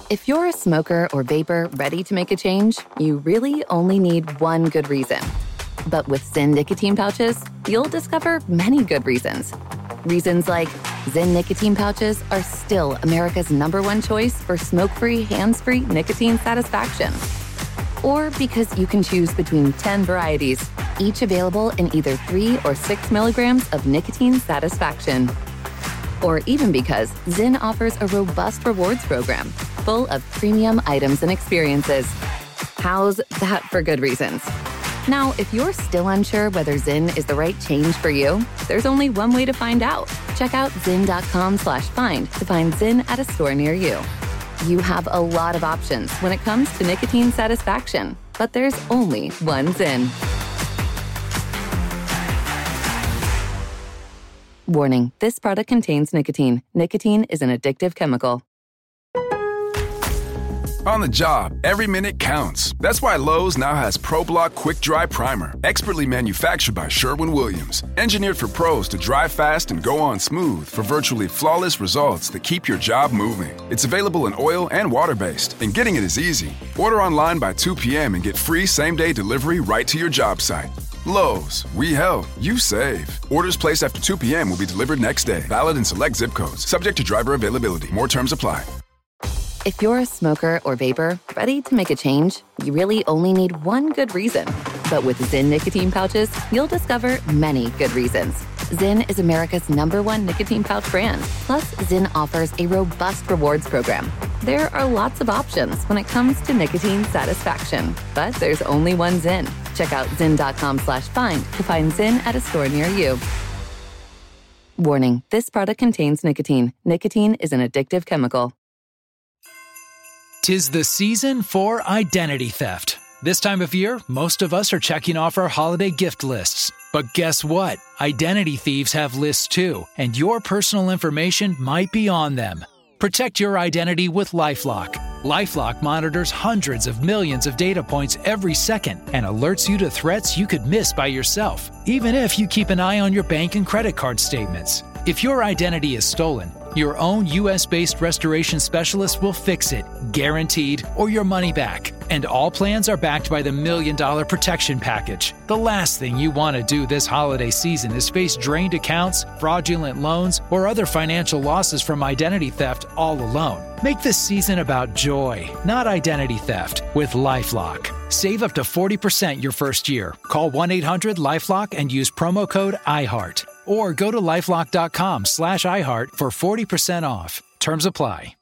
If you're a smoker or vapor ready to make a change, you really only need one good reason. But with Zyn nicotine pouches, you'll discover many good reasons. Reasons like Zyn nicotine pouches are still America's #1 choice for smoke-free, hands-free nicotine satisfaction. Or because you can choose between 10 varieties, each available in either 3 or 6 milligrams of nicotine satisfaction. Or even because Zyn offers a robust rewards program full of premium items and experiences. How's that for good reasons? Now, if you're still unsure whether Zyn is the right change for you, there's only one way to find out. Check out Zyn.com/find to find Zyn at a store near you. You have a lot of options when it comes to nicotine satisfaction, but there's only one Zyn. Warning, this product contains nicotine. Nicotine is an addictive chemical. On the job, every minute counts. That's why Lowe's now has ProBlock Quick Dry Primer, expertly manufactured by Sherwin-Williams. Engineered for pros to dry fast and go on smooth for virtually flawless results that keep your job moving. It's available in oil and water-based, and getting it is easy. Order online by 2 p.m. and get free same-day delivery right to your job site. Lowe's, we help, you save. Orders placed after 2 p.m. will be delivered next day. Valid in select zip codes. Subject to driver availability. More terms apply. If you're a smoker or vapor ready to make a change, you really only need one good reason. But with Zyn nicotine pouches, you'll discover many good reasons. Zyn is America's #1 nicotine pouch brand. Plus, Zyn offers a robust rewards program. There are lots of options when it comes to nicotine satisfaction, but there's only one Zyn. Check out Zyn.com/find to find Zyn at a store near you. Warning, this product contains nicotine. Nicotine is an addictive chemical. 'Tis the season for identity theft. This time of year, most of us are checking off our holiday gift lists. But guess what? Identity thieves have lists too, and your personal information might be on them. Protect your identity with LifeLock. LifeLock monitors hundreds of millions of data points every second and alerts you to threats you could miss by yourself, even if you keep an eye on your bank and credit card statements. If your identity is stolen, your own U.S.-based restoration specialist will fix it, guaranteed, or your money back. And all plans are backed by the $1 Million Protection Package. The last thing you want to do this holiday season is face drained accounts, fraudulent loans, or other financial losses from identity theft all alone. Make this season about joy, not identity theft, with LifeLock. Save up to 40% your first year. Call 1-800-LifeLock and use promo code IHEART. Or go to LifeLock.com/iHeart for 40% off. Terms apply.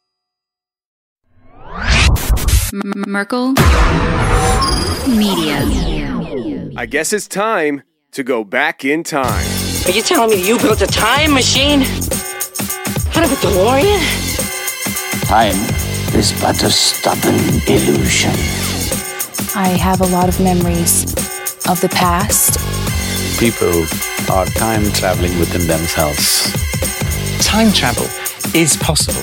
Merkel Media. I guess it's time to go back in time. Are you telling me you built a time machine? Out of a DeLorean? Time is but a stubborn illusion. I have a lot of memories of the past. People are time traveling within themselves. Time travel is possible.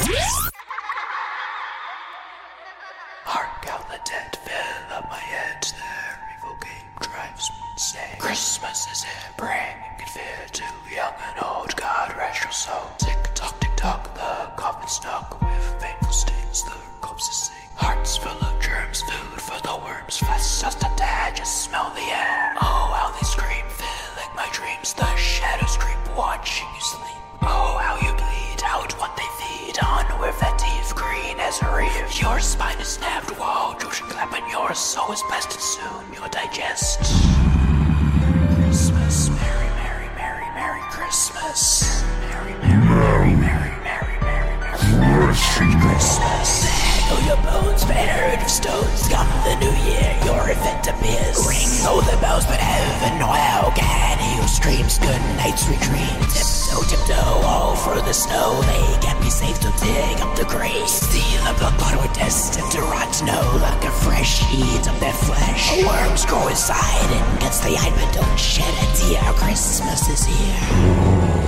Hark how the dead fill up my head. Their evil game drives me insane. Christmas is here, bringing fear to young and old. God rest your soul. Tick tock, the coffin stuck with painful stings. The corpses sing. Hearts full of germs, food for the worms. Fast just a tad, just smell the air. Oh, how they scream, filling my dreams. The shadows creep, watching you sleep. Oh, how you bleed out what they feed on with that teeth green as a reef. Your spine is snapped while Josh and clap, and your soul is blessed, and soon you'll digest. Christmas, Merry, Merry, Merry, Merry Christmas. Merry, Merry, Merry, Merry, Merry, Merry, Merry, Merry Christmas. Oh, your bones made of stones. Come the new year, your event appears. Ring all the bells, but heaven or hell can heal streams. Good night, sweet dreams. Tiptoe all through the snow. They can't be safe to dig up the grave. See the blood clot we're destined to rot. No longer fresh heat of their flesh. Worms grow inside and gets the hide, but don't shed a tear. Christmas is here.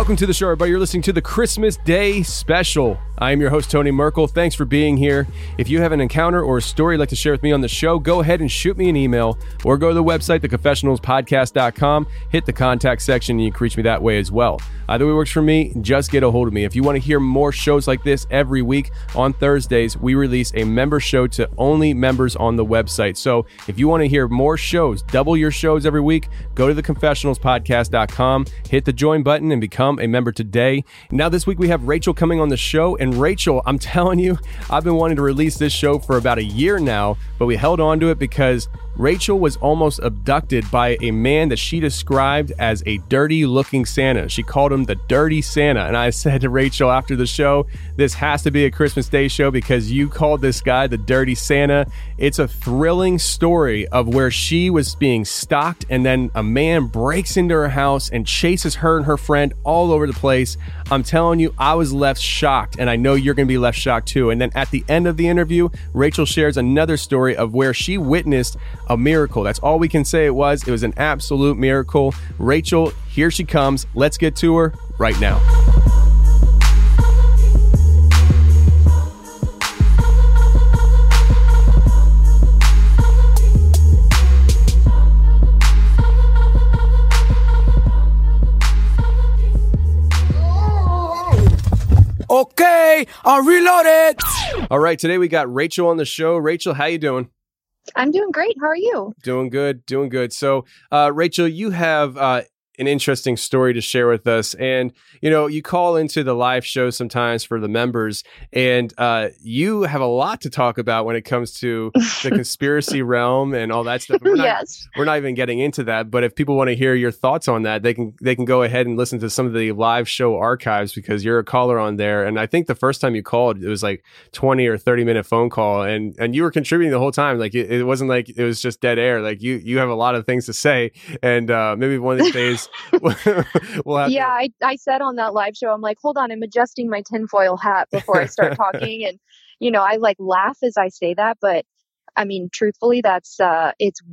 Welcome to the show, everybody. You're listening to the Christmas Day Special. I am your host, Tony Merkel. Thanks for being here. If you have an encounter or a story you'd like to share with me on the show, go ahead and shoot me an email or go to the website, theconfessionalspodcast.com, hit the contact section, and you can reach me that way as well. Either way works for me, just get a hold of me. If you want to hear more shows like this every week, on Thursdays, we release a member show to only members on the website. So if you want to hear more shows, double your shows every week, go to theconfessionalspodcast.com, hit the join button, and become a member today. Now this week we have Rachel coming on the show, and Rachel, I'm telling you, I've been wanting to release this show for about a year now, but we held on to it because Rachel was almost abducted by a man that she described as a dirty looking Santa. She called him the Dirty Santa. And I said to Rachel after the show, this has to be a Christmas Day show because you called this guy the Dirty Santa. It's a thrilling story of where she was being stalked and then a man breaks into her house and chases her and her friend all over the place. I'm telling you, I was left shocked, and I know you're going to be left shocked too. And then at the end of the interview, Rachel shares another story of where she witnessed a miracle. That's all we can say it was. It was an absolute miracle. Rachel, here she comes. Let's get to her right now. Okay, I'll reload it. All right, today we got Rachel on the show. Rachel, how you doing? I'm doing great. How are you? Doing good, doing good. So, Rachel, you have an interesting story to share with us. And, you know, you call into the live show sometimes for the members, and you have a lot to talk about when it comes to the conspiracy realm and all that stuff. We're not even getting into that, but if people want to hear your thoughts on that, they can go ahead and listen to some of the live show archives because you're a caller on there. And I think the first time you called, it was like 20 or 30-minute phone call, and you were contributing the whole time. Like it wasn't like it was just dead air. Like you have a lot of things to say, and maybe one of these days we'll have I said on that live show, I'm like, hold on, I'm adjusting my tinfoil hat before I start talking. And, you know, I like laugh as I say that, but I mean, truthfully, that's, I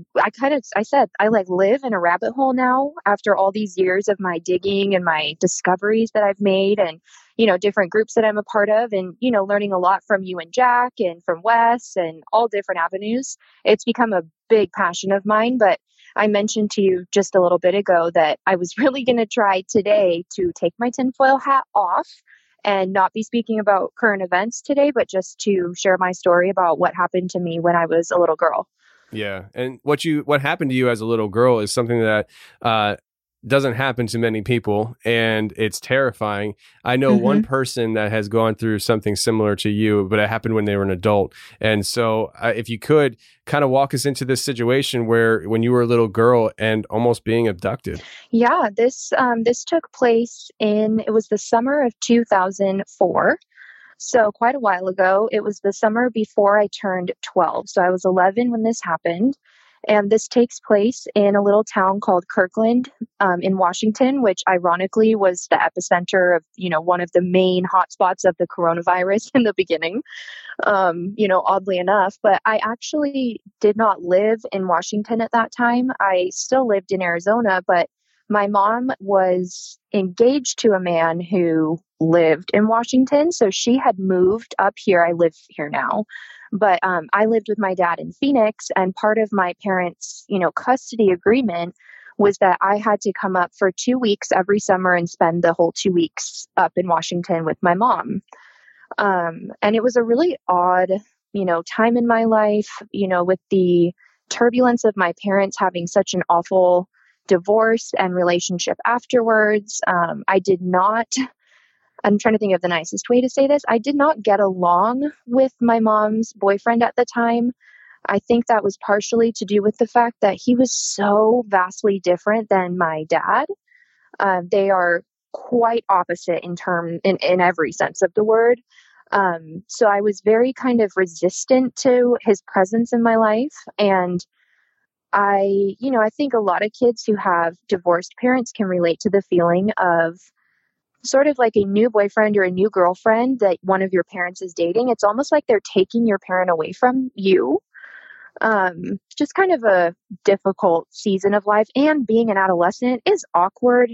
said, I like live in a rabbit hole now after all these years of my digging and my discoveries that I've made and, you know, different groups that I'm a part of and, you know, learning a lot from you and Jack and from Wes and all different avenues. It's become a big passion of mine, but I mentioned to you just a little bit ago that I was really going to try today to take my tinfoil hat off and not be speaking about current events today, but just to share my story about what happened to me when I was a little girl. Yeah. And what happened to you as a little girl is something that doesn't happen to many people, and it's terrifying. I know one person that has gone through something similar to you, but it happened when they were an adult. And so if you could kind of walk us into this situation where when you were a little girl and almost being abducted. Yeah, this took place it was the summer of 2004. So quite a while ago. It was the summer before I turned 12. So I was 11 when this happened. And this takes place in a little town called Kirkland in Washington, which ironically was the epicenter of, you know, one of the main hotspots of the coronavirus in the beginning, you know, oddly enough. But I actually did not live in Washington at that time. I still lived in Arizona, but my mom was engaged to a man who lived in Washington. So she had moved up here. I live here now. But I lived with my dad in Phoenix, and part of my parents' custody agreement was that I had to come up for 2 weeks every summer and spend the whole 2 weeks up in Washington with my mom. And it was a really odd, time in my life, with the turbulence of my parents having such an awful divorce and relationship afterwards. I'm trying to think of the nicest way to say this. I did not get along with my mom's boyfriend at the time. I think that was partially to do with the fact that he was so vastly different than my dad. They are quite opposite in every sense of the word. So I was very kind of resistant to his presence in my life. And I think a lot of kids who have divorced parents can relate to the feeling of sort of like a new boyfriend or a new girlfriend that one of your parents is dating. It's almost like they're taking your parent away from you. Just kind of a difficult season of life, and being an adolescent is awkward.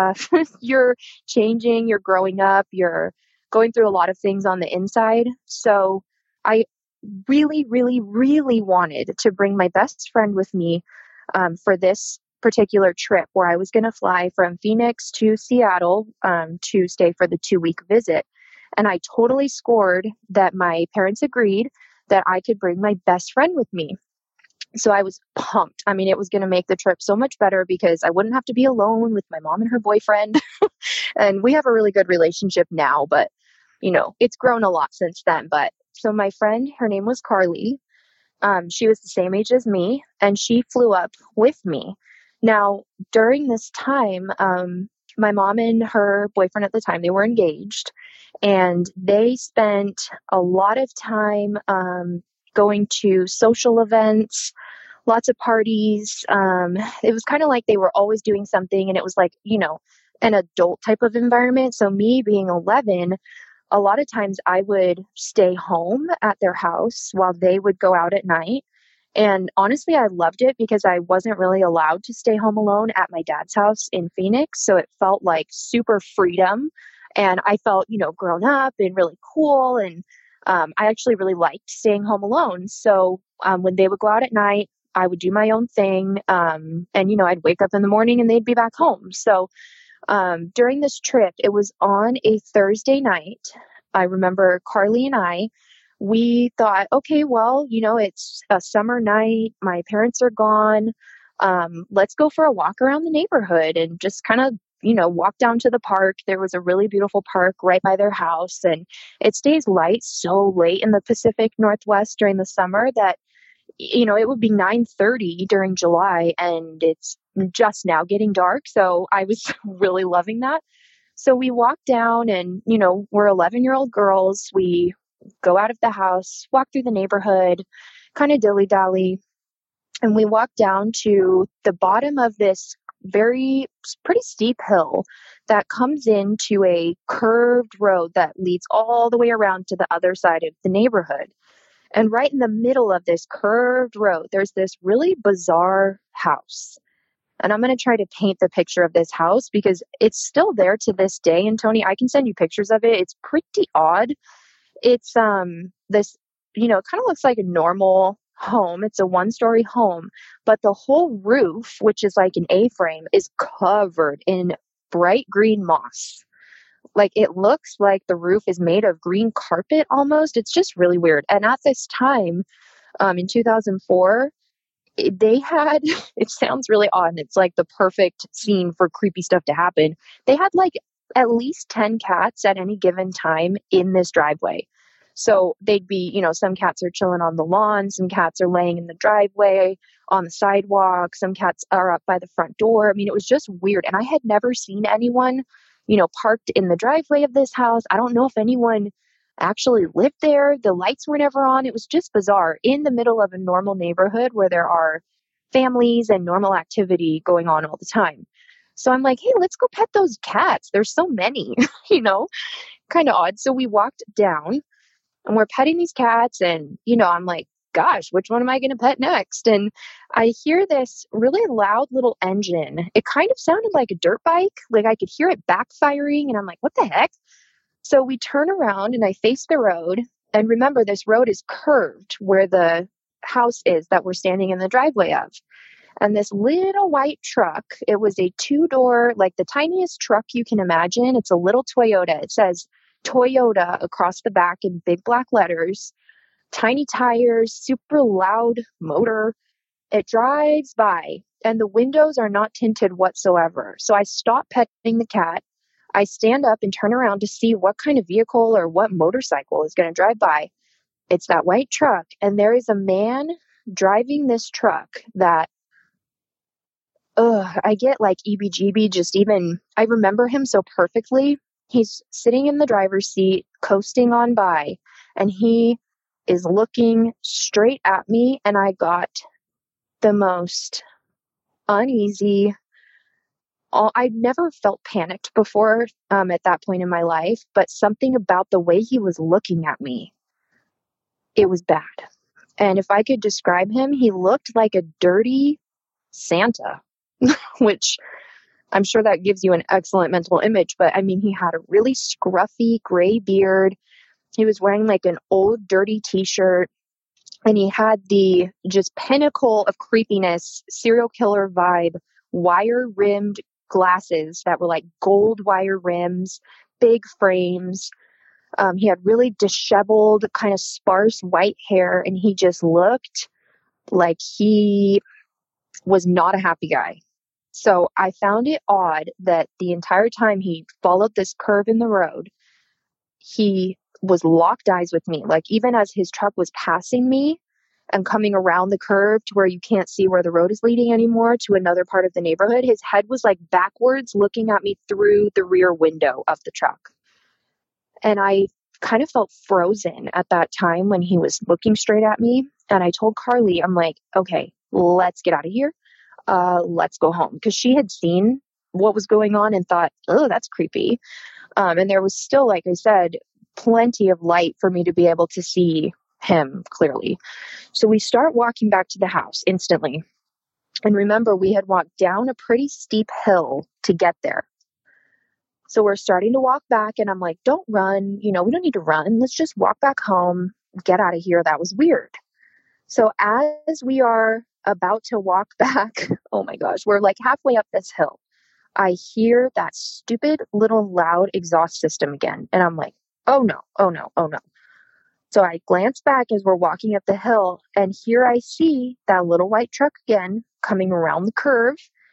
You're changing, you're growing up, you're going through a lot of things on the inside. So I really, really, really wanted to bring my best friend with me for this particular trip where I was going to fly from Phoenix to Seattle to stay for the 2-week visit. And I totally scored that my parents agreed that I could bring my best friend with me. So I was pumped. I mean, it was going to make the trip so much better because I wouldn't have to be alone with my mom and her boyfriend. And we have a really good relationship now, but it's grown a lot since then. But so my friend, her name was Carly. She was the same age as me, and she flew up with me. Now, during this time, my mom and her boyfriend at the time, they were engaged, and they spent a lot of time going to social events, lots of parties. It was kind of like they were always doing something, and it was like, an adult type of environment. So me being 11, a lot of times I would stay home at their house while they would go out at night. And honestly, I loved it because I wasn't really allowed to stay home alone at my dad's house in Phoenix. So it felt like super freedom. And I felt, grown up and really cool. And I actually really liked staying home alone. So when they would go out at night, I would do my own thing. And, I'd wake up in the morning and they'd be back home. So during this trip, it was on a Thursday night. I remember Carly and we thought, okay, well, it's a summer night. My parents are gone. Let's go for a walk around the neighborhood and just kind of, walk down to the park. There was a really beautiful park right by their house, and it stays light so late in the Pacific Northwest during the summer that, it would be 9:30 during July, and it's just now getting dark. So I was really loving that. So we walk down and, we're 11-year-old girls. We go out of the house, walk through the neighborhood, kind of dilly-dally. And we walk down to the bottom of this pretty steep hill that comes into a curved road that leads all the way around to the other side of the neighborhood. And right in the middle of this curved road, there's this really bizarre house. And I'm going to try to paint the picture of this house because it's still there to this day. And Tony, I can send you pictures of it. It's pretty odd. It's this, it kind of looks like a normal home. It's a 1-story home, but the whole roof, which is like an A-frame, is covered in bright green moss. Like it looks like the roof is made of green carpet almost. It's just really weird. And at this time, in 2004, they had, it sounds really odd, and it's like the perfect scene for creepy stuff to happen. They had like at least 10 cats at any given time in this driveway. So they'd be, some cats are chilling on the lawn, some cats are laying in the driveway, on the sidewalk, some cats are up by the front door. I mean, it was just weird. And I had never seen anyone, parked in the driveway of this house. I don't know if anyone actually lived there. The lights were never on. It was just bizarre in the middle of a normal neighborhood where there are families and normal activity going on all the time. So I'm like, hey, let's go pet those cats. There's so many, kind of odd. So we walked down and we're petting these cats, and, I'm like, gosh, which one am I going to pet next? And I hear this really loud little engine. It kind of sounded like a dirt bike. Like I could hear it backfiring, and I'm like, what the heck? So we turn around and I face the road. And remember, this road is curved where the house is that we're standing in the driveway of. And this little white truck, it was a 2-door, like the tiniest truck you can imagine. It's a little Toyota. It says Toyota across the back in big black letters, tiny tires, super loud motor. It drives by and the windows are not tinted whatsoever. So I stop petting the cat. I stand up and turn around to see what kind of vehicle or what motorcycle is going to drive by. It's that white truck. And there is a man driving this truck that, I get like EBGB I remember him so perfectly. He's sitting in the driver's seat, coasting on by, and he is looking straight at me. And I got the most uneasy, I'd never felt panicked before at that point in my life, but something about the way he was looking at me, it was bad. And if I could describe him, he looked like a dirty Santa, which I'm sure that gives you an excellent mental image. But I mean, he had a really scruffy gray beard. He was wearing like an old dirty t-shirt, and he had the just pinnacle of creepiness, serial killer vibe, wire rimmed glasses that were like gold wire rims, big frames. He had really disheveled, kind of sparse white hair, and he just looked like he was not a happy guy. So I found it odd that the entire time he followed this curve in the road, he was locked eyes with me. Like even as his truck was passing me and coming around the curve to where you can't see where the road is leading anymore to another part of the neighborhood, his head was like backwards looking at me through the rear window of the truck. And I kind of felt frozen at that time when he was looking straight at me. And I told Carly, I'm like, okay, let's get out of here. Let's go home. Because she had seen what was going on and thought, oh, that's creepy. And there was still, like I said, plenty of light for me to be able to see him clearly. So we start walking back to the house instantly. And remember, we had walked down a pretty steep hill to get there. So we're starting to walk back, and I'm like, don't run. We don't need to run. Let's just walk back home, get out of here. That was weird. So as we are about to walk back, oh my gosh, we're like halfway up this hill. I hear that stupid little loud exhaust system again. And I'm like, oh no, oh no, oh no. So I glance back as we're walking up the hill, and here I see that little white truck again coming around the curve.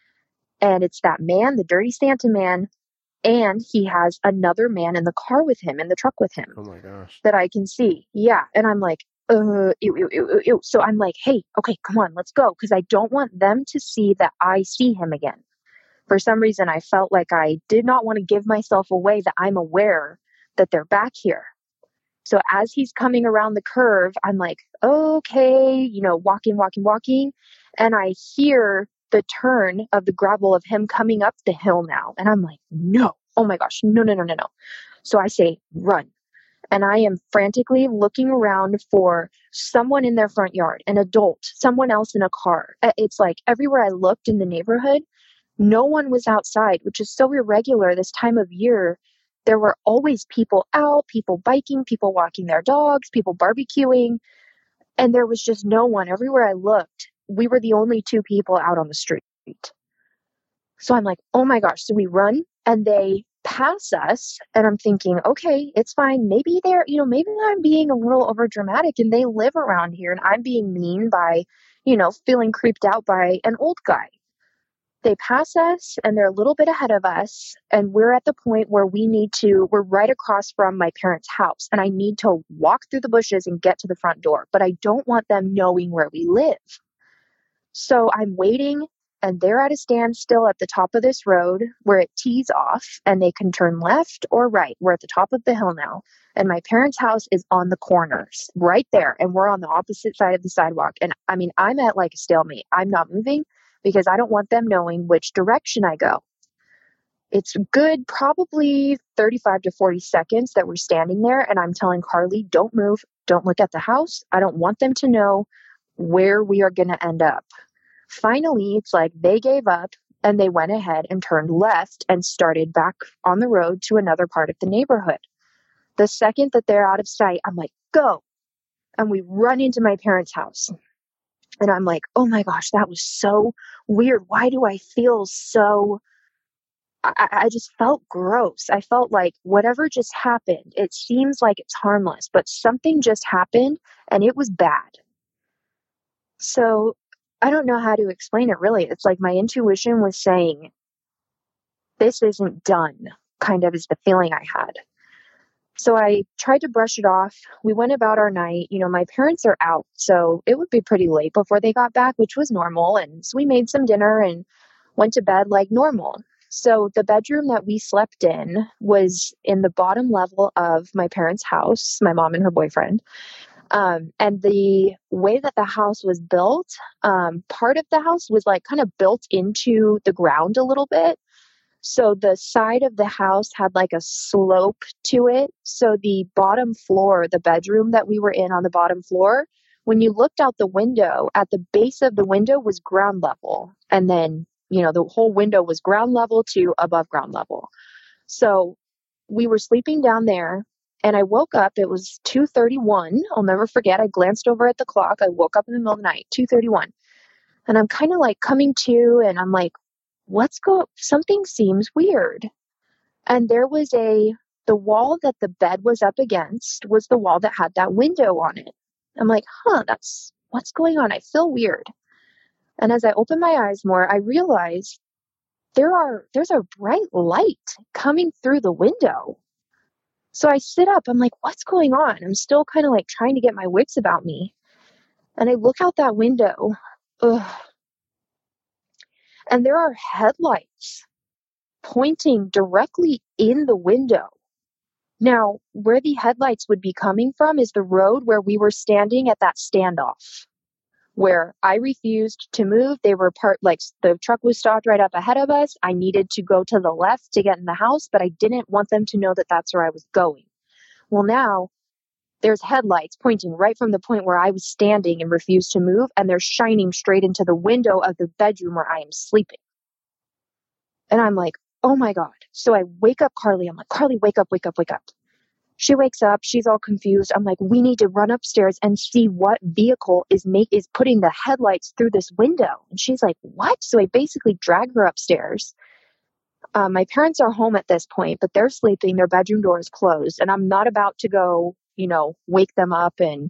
And it's that man, the dirty Santa man. And he has another man in the car with him, in the truck with him. Oh my gosh. That I can see. Yeah. And I'm like, ew, ew, ew, ew. So I'm like, hey, okay, come on, let's go. Because I don't want them to see that I see him again. For some reason, I felt like I did not want to give myself away that I'm aware that they're back here. So as he's coming around the curve, I'm like, okay, walking. And I hear the turn of the gravel of him coming up the hill now. And I'm like, no, oh my gosh, no. So I say, run. And I am frantically looking around for someone in their front yard, an adult, someone else in a car. It's like everywhere I looked in the neighborhood, no one was outside, which is so irregular this time of year. There were always people out, people biking, people walking their dogs, people barbecuing. And there was just no one. Everywhere I looked, we were the only two people out on the street. So I'm like, oh my gosh. So we run and they pass us. And I'm thinking, okay, it's fine. Maybe maybe I'm being a little over dramatic and they live around here and I'm being mean by, feeling creeped out by an old guy. They pass us and they're a little bit ahead of us. And we're at the point where we're right across from my parents' house. And I need to walk through the bushes and get to the front door. But I don't want them knowing where we live. So I'm waiting and they're at a standstill at the top of this road where it tees off and they can turn left or right. We're at the top of the hill now. And my parents' house is on the corners right there. And we're on the opposite side of the sidewalk. And I mean, I'm at like a stalemate. I'm not moving because I don't want them knowing which direction I go. It's good, probably 35 to 40 seconds that we're standing there. And I'm telling Carly, don't move. Don't look at the house. I don't want them to know where we are going to end up. Finally, it's like they gave up and they went ahead and turned left and started back on the road to another part of the neighborhood. The second that they're out of sight, I'm like, go. And we run into my parents' house. And I'm like, oh my gosh, that was so weird. Why do I feel so... I just felt gross. I felt like whatever just happened, it seems like it's harmless, but something just happened and it was bad. So I don't know how to explain it really. It's like my intuition was saying, this isn't done, kind of is the feeling I had. So I tried to brush it off. We went about our night. My parents are out, so it would be pretty late before they got back, which was normal. And so we made some dinner and went to bed like normal. So the bedroom that we slept in was in the bottom level of my parents' house, my mom and her boyfriend. And the way that the house was built, part of the house was like kind of built into the ground a little bit. So the side of the house had like a slope to it. So the bottom floor, the bedroom that we were in on the bottom floor when you looked out the window, at the base of the window was ground level. And then, the whole window was ground level to above ground level. So we were sleeping down there, and I woke up. It was 2:31. I'll never forget. I glanced over at the clock. I woke up in the middle of the night, 2:31. And I'm kind of like coming to, and I'm like, something seems weird. And there was the wall that the bed was up against was the wall that had that window on it. I'm like, what's going on? I feel weird. And as I open my eyes more, I realize there's a bright light coming through the window. So I sit up. I'm like, what's going on? I'm still kind of like trying to get my wits about me. And I look out that window. And there are headlights pointing directly in the window. Now, where the headlights would be coming from is the road where we were standing at that standoff, where I refused to move. They were the truck was stopped right up ahead of us. I needed to go to the left to get in the house, but I didn't want them to know that that's where I was going. Well, now there's headlights pointing right from the point where I was standing and refused to move, and they're shining straight into the window of the bedroom where I am sleeping. And I'm like, oh my God. So I wake up Carly. I'm like, Carly, wake up, wake up, wake up. She wakes up. She's all confused. I'm like, we need to run upstairs and see what vehicle is putting the headlights through this window. And she's like, what? So I basically drag her upstairs. My parents are home at this point, but they're sleeping. Their bedroom door is closed. And I'm not about to go, wake them up. And,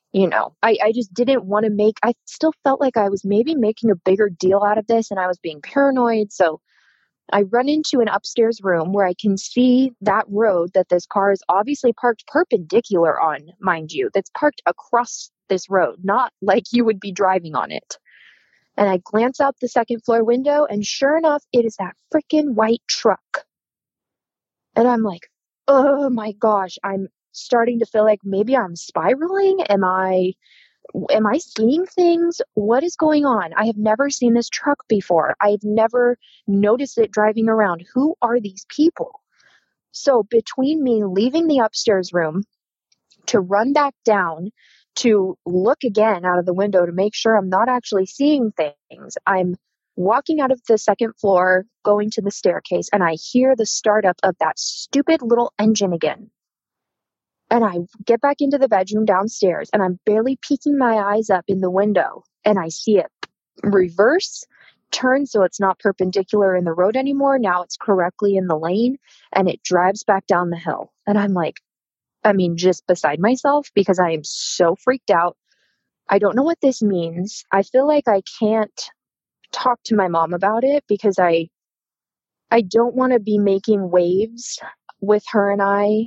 I just didn't want to I still felt like I was maybe making a bigger deal out of this, and I was being paranoid. So I run into an upstairs room where I can see that road that this car is obviously parked perpendicular on, mind you, that's parked across this road, not like you would be driving on it. And I glance out the second floor window, and sure enough, it is that freaking white truck. And I'm like, oh my gosh, I'm starting to feel like maybe I'm spiraling. Am I seeing things? What is going on? I have never seen this truck before. I've never noticed it driving around. Who are these people? So between me leaving the upstairs room to run back down to look again out of the window to make sure I'm not actually seeing things, I'm walking out of the second floor, going to the staircase, and I hear the startup of that stupid little engine again. And I get back into the bedroom downstairs, and I'm barely peeking my eyes up in the window, and I see it reverse, turn so it's not perpendicular in the road anymore. Now it's correctly in the lane, and it drives back down the hill. And I'm like, just beside myself because I am so freaked out. I don't know what this means. I feel like I can't talk to my mom about it because I don't want to be making waves with her and I.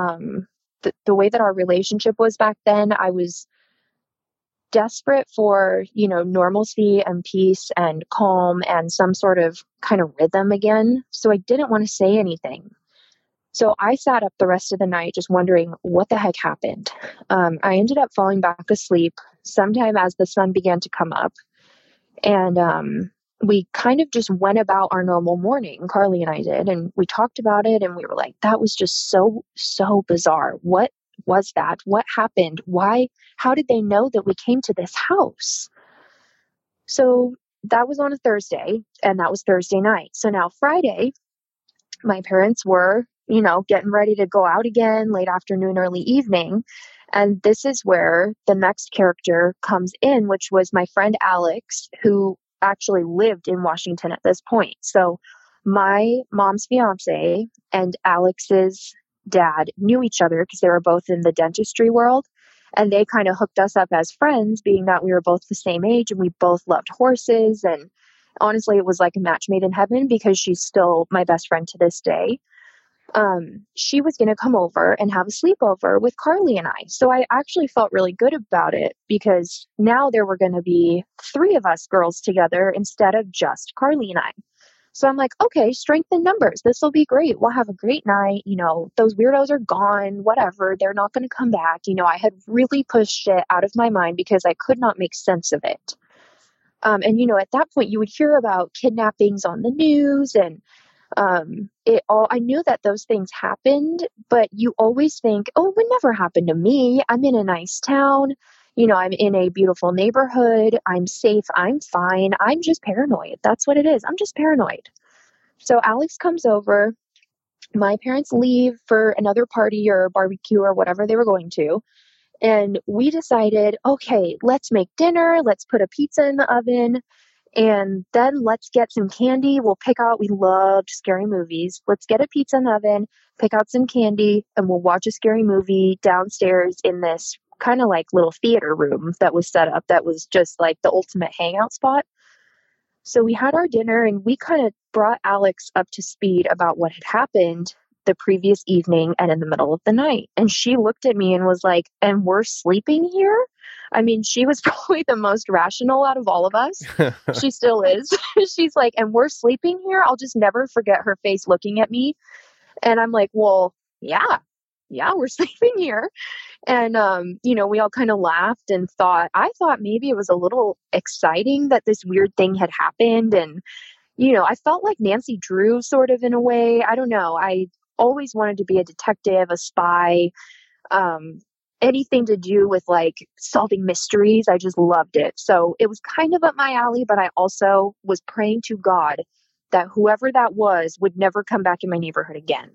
The way that our relationship was back then, I was desperate for, normalcy and peace and calm and some sort of kind of rhythm again. So I didn't want to say anything. So I sat up the rest of the night just wondering what the heck happened. I ended up falling back asleep sometime as the sun began to come up. And we kind of just went about our normal morning, Carly and I did, and we talked about it, and we were like, that was just so, so bizarre. What was that? What happened? Why? How did they know that we came to this house? So that was on a Thursday, and that was Thursday night. So now Friday, my parents were, getting ready to go out again, late afternoon, early evening. And this is where the next character comes in, which was my friend Alex, who actually lived in Washington at this point. So my mom's fiance and Alex's dad knew each other because they were both in the dentistry world. And they kind of hooked us up as friends, being that we were both the same age and we both loved horses. And honestly, it was like a match made in heaven because she's still my best friend to this day. She was going to come over and have a sleepover with Carly and I. So I actually felt really good about it because now there were going to be 3 of us girls together instead of just Carly and I. So I'm like, okay, strength in numbers. This will be great. We'll have a great night. Those weirdos are gone, whatever. They're not going to come back. I had really pushed it out of my mind because I could not make sense of it. And at that point you would hear about kidnappings on the news and I knew that those things happened, but you always think, oh, it would never happen to me. I'm in a nice town. I'm in a beautiful neighborhood. I'm safe. I'm fine. I'm just paranoid. That's what it is. I'm just paranoid. So Alex comes over. My parents leave for another party or barbecue or whatever they were going to. And we decided, okay, let's make dinner. Let's put a pizza in the oven. And then let's get some candy. We loved scary movies. Let's get a pizza in the oven, pick out some candy, and we'll watch a scary movie downstairs in this kind of like little theater room that was set up that was just like the ultimate hangout spot. So we had our dinner and we kind of brought Alex up to speed about what had happened the previous evening and in the middle of the night. And she looked at me and was like, and we're sleeping here? I mean, she was probably the most rational out of all of us. She still is. She's like, and we're sleeping here? I'll just never forget her face looking at me. And I'm like, well, yeah, we're sleeping here. And, we all kind of laughed and I thought maybe it was a little exciting that this weird thing had happened. And, I felt like Nancy Drew sort of in a way. I don't know. I always wanted to be a detective, a spy, anything to do with like solving mysteries. I just loved it. So it was kind of up my alley, but I also was praying to God that whoever that was would never come back in my neighborhood again.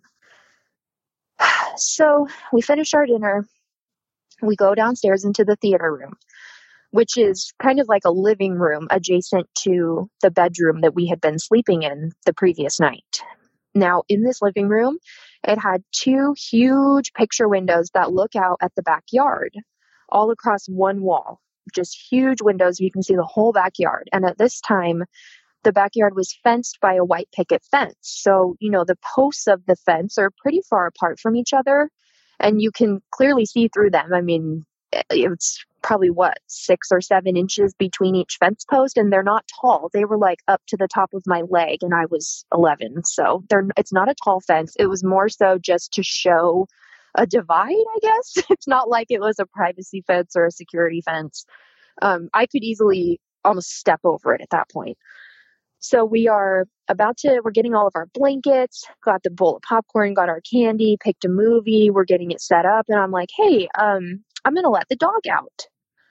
So we finish our dinner. We go downstairs into the theater room, which is kind of like a living room adjacent to the bedroom that we had been sleeping in the previous night. Now, in this living room, it had two huge picture windows that look out at the backyard, all across one wall. Just huge windows. You can see the whole backyard. And at this time, the backyard was fenced by a white picket fence. So, the posts of the fence are pretty far apart from each other, and you can clearly see through them. I mean, it's probably 6 or 7 inches between each fence post, and they're not tall. They were like up to the top of my leg, and I was 11. So it's not a tall fence. It was more so just to show a divide, I guess. It's not like it was a privacy fence or a security fence. I could easily almost step over it at that point. So we're getting all of our blankets, got the bowl of popcorn, got our candy, picked a movie, we're getting it set up. And I'm like, hey, I'm going to let the dog out.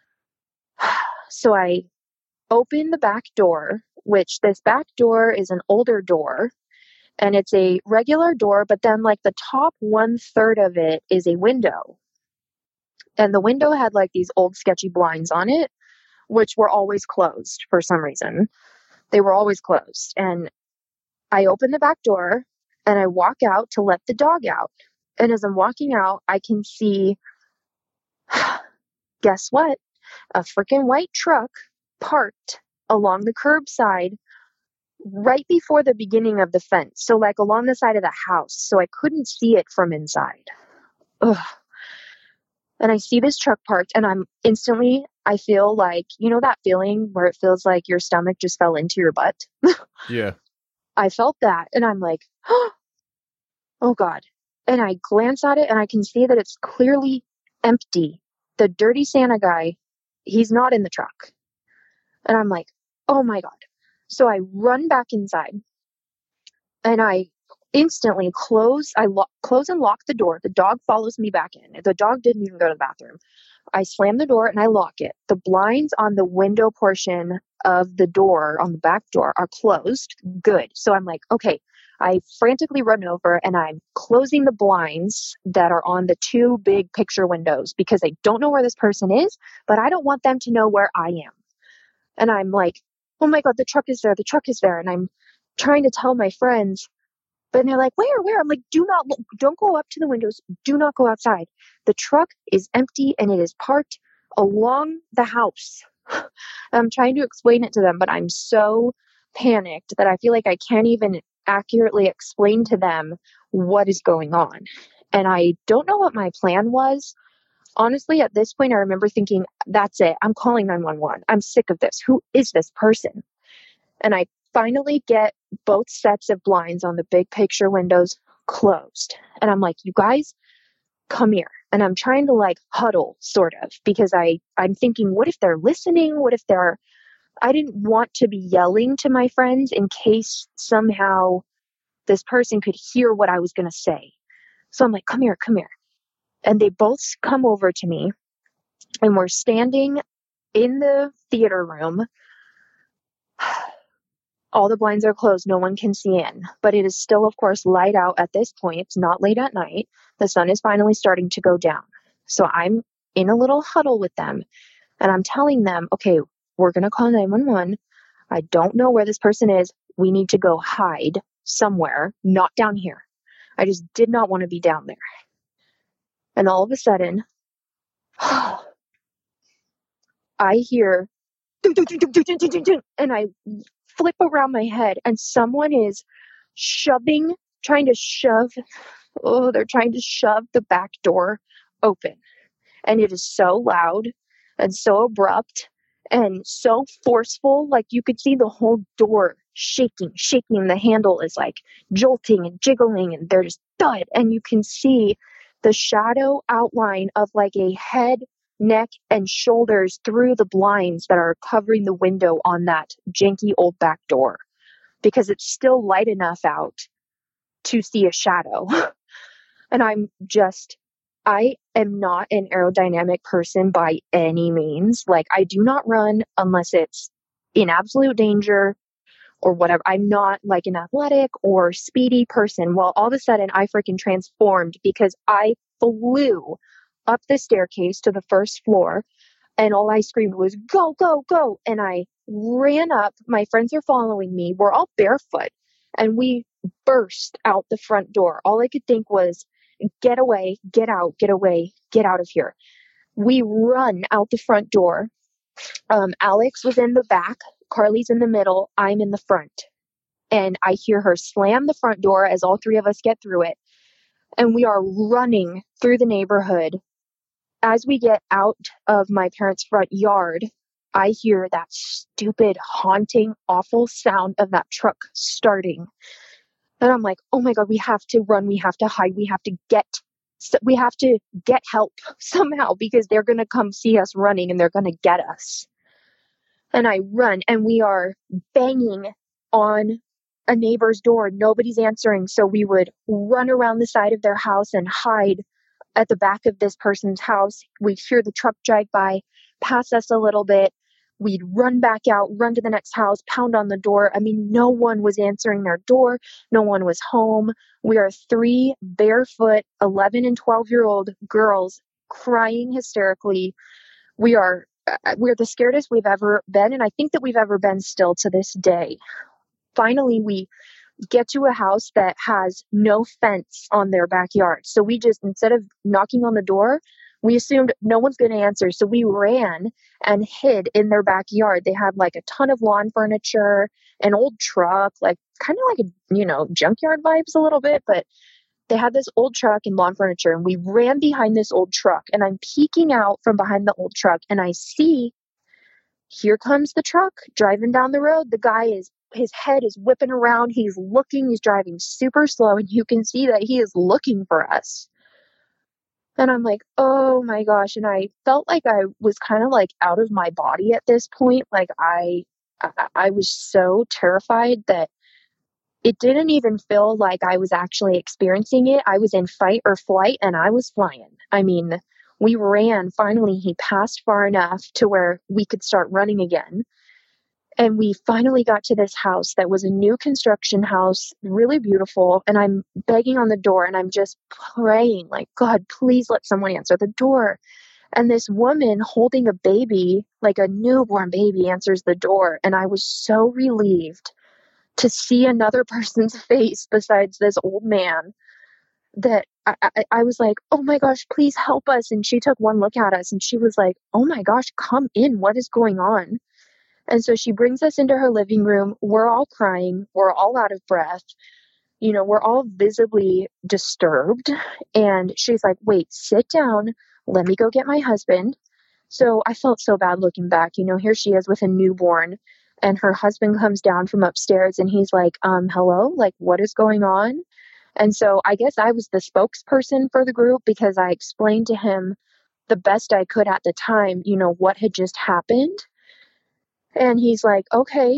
So I open the back door, which this back door is an older door, and it's a regular door, but then like the top 1/3 of it is a window. And the window had like these old sketchy blinds on it, which were always closed for some reason. They were always closed. And I open the back door and I walk out to let the dog out. And as I'm walking out, I can see, guess what? A freaking white truck parked along the curbside right before the beginning of the fence. So like along the side of the house. So I couldn't see it from inside. Ugh. And I see this truck parked and I feel like, that feeling where it feels like your stomach just fell into your butt. Yeah. I felt that and I'm like, oh God. And I glance at it and I can see that it's clearly empty. The dirty Santa guy, he's not in the truck. And I'm like, oh my God. So I run back inside and I instantly close and lock the door. The dog follows me back in. The dog didn't even go to the bathroom. I slam the door and I lock it. The blinds on the window portion of the door, on the back door, are closed. Good. So I'm like, okay. I frantically run over and I'm closing the blinds that are on the 2 big picture windows because I don't know where this person is, but I don't want them to know where I am. And I'm like, oh my God, the truck is there. The truck is there. And I'm trying to tell my friends, but they're like, where? I'm like, don't go up to the windows. Do not go outside. The truck is empty and it is parked along the house. I'm trying to explain it to them, but I'm so panicked that I feel like I can't even accurately explain to them what is going on. And I don't know what my plan was. Honestly, at this point, I remember thinking, that's it. I'm calling 911. I'm sick of this. Who is this person? And I finally get both sets of blinds on the big picture windows closed. And I'm like, you guys, come here. And I'm trying to like huddle sort of because I'm thinking, what if they're listening? What if I didn't want to be yelling to my friends in case somehow this person could hear what I was going to say. So I'm like, come here. And they both come over to me And we're standing in the theater room. All the blinds are closed. No one can see in. But it is still, of course, light out at this point. It's not late at night. The sun is finally starting to go down. So I'm in a little huddle with them. And I'm telling them, okay, we're going to call 911. I don't know where this person is. We need to go hide somewhere, not down here. I just did not want to be down there. And all of a sudden, I hear, and I flip around my head, and someone is trying to shove the back door open. And it is so loud and so abrupt and so forceful. Like you could see the whole door shaking. The handle is like jolting and jiggling, and they're just thud. And you can see the shadow outline of like a head, neck, and shoulders through the blinds that are covering the window on that janky old back door, because it's still light enough out to see a shadow. And I am not an aerodynamic person by any means. Like, I do not run unless it's in absolute danger or whatever. I'm not like an athletic or speedy person. Well, all of a sudden I freaking transformed because I flew up the staircase to the first floor, and all I screamed was, go, go, go. And I ran up. My friends are following me. We're all barefoot, and we burst out the front door. All I could think was, get away, get out, get away, get out of here. We run out the front door. Alex was in the back. Carly's in the middle. I'm in the front. And I hear her slam the front door as all three of us get through it. And we are running through the neighborhood. As we get out of my parents' front yard, I hear that stupid, haunting, awful sound of that truck starting. And I'm like, oh my God, we have to run. We have to hide. We have to get help somehow, because they're going to come see us running and they're going to get us. And I run, and we are banging on a neighbor's door. Nobody's answering. So we would run around the side of their house and hide at the back of this person's house. We'd hear the truck drive by, pass us a little bit. We'd run back out, run to the next house, pound on the door. I mean, no one was answering their door. No one was home. We are three barefoot 11 and 12-year-old girls crying hysterically. We're the scaredest we've ever been, and I think that we've ever been still to this day. Finally, we get to a house that has no fence on their backyard. So we just, instead of knocking on the door, we assumed no one's going to answer. So we ran and hid in their backyard. They had like a ton of lawn furniture, an old truck, like kind of like a, junkyard vibes a little bit, but they had this old truck and lawn furniture, and we ran behind this old truck, and I'm peeking out from behind the old truck, and I see, here comes the truck driving down the road. The guy his head is whipping around. He's looking, he's driving super slow, and you can see that he is looking for us. And I'm like, oh my gosh. And I felt like I was kind of like out of my body at this point. Like I was so terrified that it didn't even feel like I was actually experiencing it. I was in fight or flight, and I was flying. I mean, we ran. Finally, he passed far enough to where we could start running again. And we finally got to this house that was a new construction house, really beautiful. And I'm begging on the door, and I'm just praying, like, God, please let someone answer the door. And this woman holding a baby, like a newborn baby, answers the door. And I was so relieved to see another person's face besides this old man that I was like, oh my gosh, please help us. And she took one look at us, and she was like, oh my gosh, come in. What is going on? And so she brings us into her living room. We're all crying. We're all out of breath. We're all visibly disturbed. And she's like, wait, sit down. Let me go get my husband. So I felt so bad looking back. Here she is with a newborn, and her husband comes down from upstairs, and he's like, hello, like, what is going on? And so I guess I was the spokesperson for the group, because I explained to him the best I could at the time, what had just happened. And he's like, okay,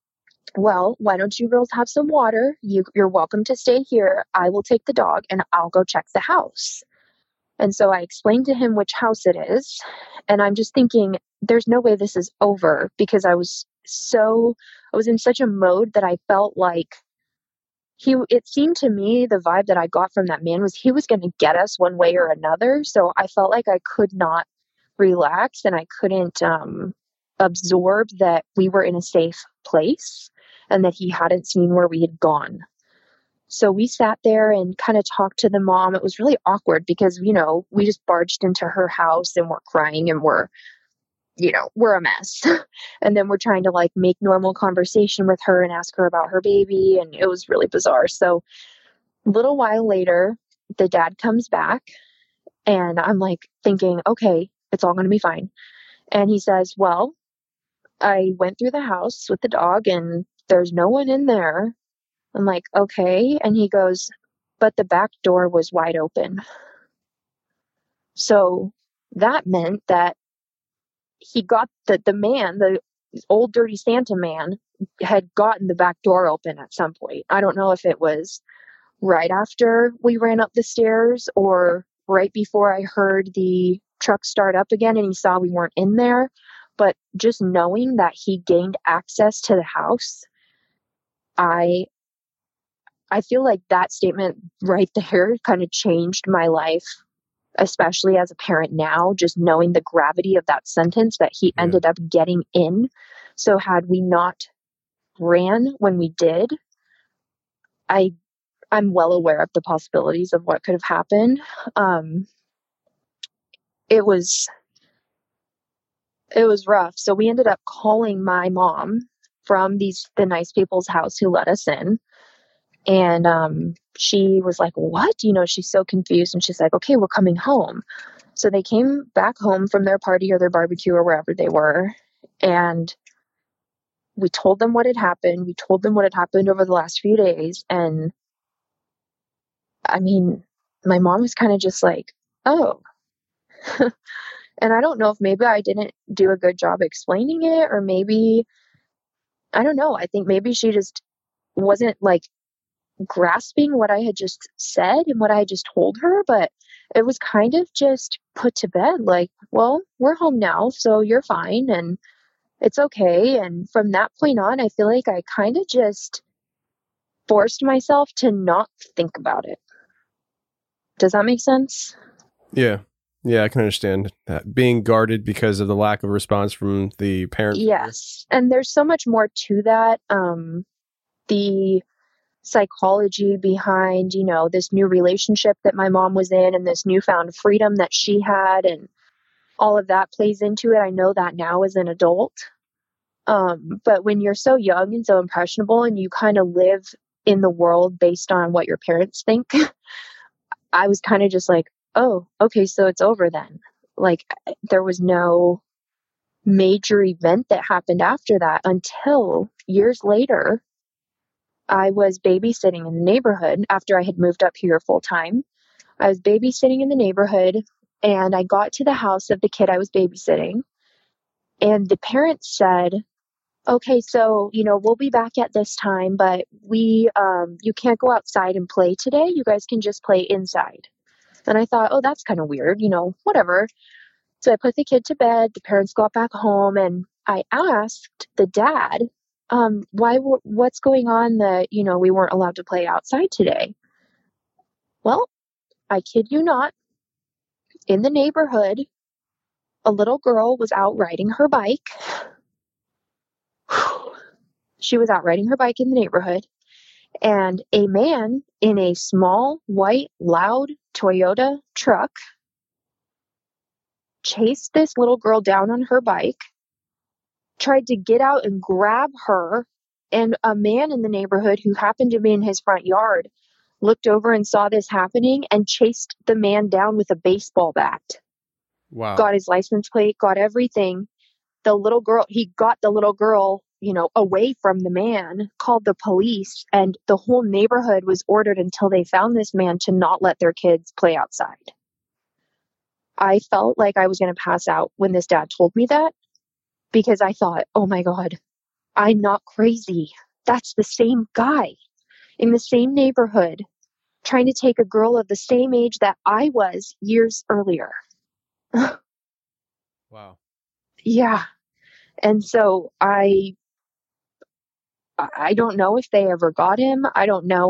well, why don't you girls have some water? You're welcome to stay here. I will take the dog, and I'll go check the house. And so I explained to him which house it is. And I'm just thinking, there's no way this is over, because I was in such a mode that I felt like it seemed to me, the vibe that I got from that man was he was going to get us one way or another. So I felt like I could not relax, and I couldn't absorb that we were in a safe place and that he hadn't seen where we had gone. So we sat there and kind of talked to the mom. It was really awkward because, we just barged into her house and we're crying and we're a mess. And then we're trying to like make normal conversation with her and ask her about her baby. And it was really bizarre. So a little while later, the dad comes back and I'm like thinking, okay, it's all going to be fine. And he says, well, I went through the house with the dog and there's no one in there. I'm like, okay. And he goes, but the back door was wide open. So that meant that he got the old dirty Santa man had gotten the back door open at some point. I don't know if it was right after we ran up the stairs or right before I heard the truck start up again and he saw we weren't in there. But just knowing that he gained access to the house, I feel like that statement right there kind of changed my life, especially as a parent now, just knowing the gravity of that sentence that he ended up getting in. So had we not ran when we did, I'm well aware of the possibilities of what could have happened. It was rough. So we ended up calling my mom from the nice people's house who let us in. And she was like, what? She's so confused. And she's like, okay, we're coming home. So they came back home from their party or their barbecue or wherever they were. And we told them what had happened. We told them what had happened over the last few days. And I mean, my mom was kind of just like, oh. And I don't know if maybe I didn't do a good job explaining it, or maybe, I don't know. I think maybe she just wasn't like grasping what I had just said and what I had just told her, but it was kind of just put to bed like, well, we're home now, so you're fine and it's okay. And from that point on, I feel like I kind of just forced myself to not think about it. Does that make sense? Yeah. Yeah, I can understand that. Being guarded because of the lack of response from the parents. Yes. And there's so much more to that. The psychology behind, this new relationship that my mom was in and this newfound freedom that she had and all of that plays into it. I know that now as an adult. But when you're so young and so impressionable and you kind of live in the world based on what your parents think, I was kind of just like, oh, okay, so it's over then. Like there was no major event that happened after that until years later. I was babysitting in the neighborhood after I had moved up here full time. I was babysitting in the neighborhood and I got to the house of the kid I was babysitting. And the parents said, okay, so, we'll be back at this time, but you can't go outside and play today. You guys can just play inside. And I thought, oh, that's kind of weird, whatever. So I put the kid to bed. The parents got back home and I asked the dad, what's going on that, we weren't allowed to play outside today? Well, I kid you not, in the neighborhood, a little girl was out riding her bike. She was out riding her bike in the neighborhood, and a man in a small, white, loud Toyota truck chased this little girl down on her bike, tried to get out and grab her, and a man in the neighborhood who happened to be in his front yard looked over and saw this happening and chased the man down with a baseball bat. Wow. Got his license plate, got everything. He got the little girl, away from the man, called the police, and the whole neighborhood was ordered until they found this man to not let their kids play outside. I felt like I was going to pass out when this dad told me that, because I thought, oh my God, I'm not crazy. That's the same guy in the same neighborhood trying to take a girl of the same age that I was years earlier. Wow. Yeah. And so I don't know if they ever got him. I don't know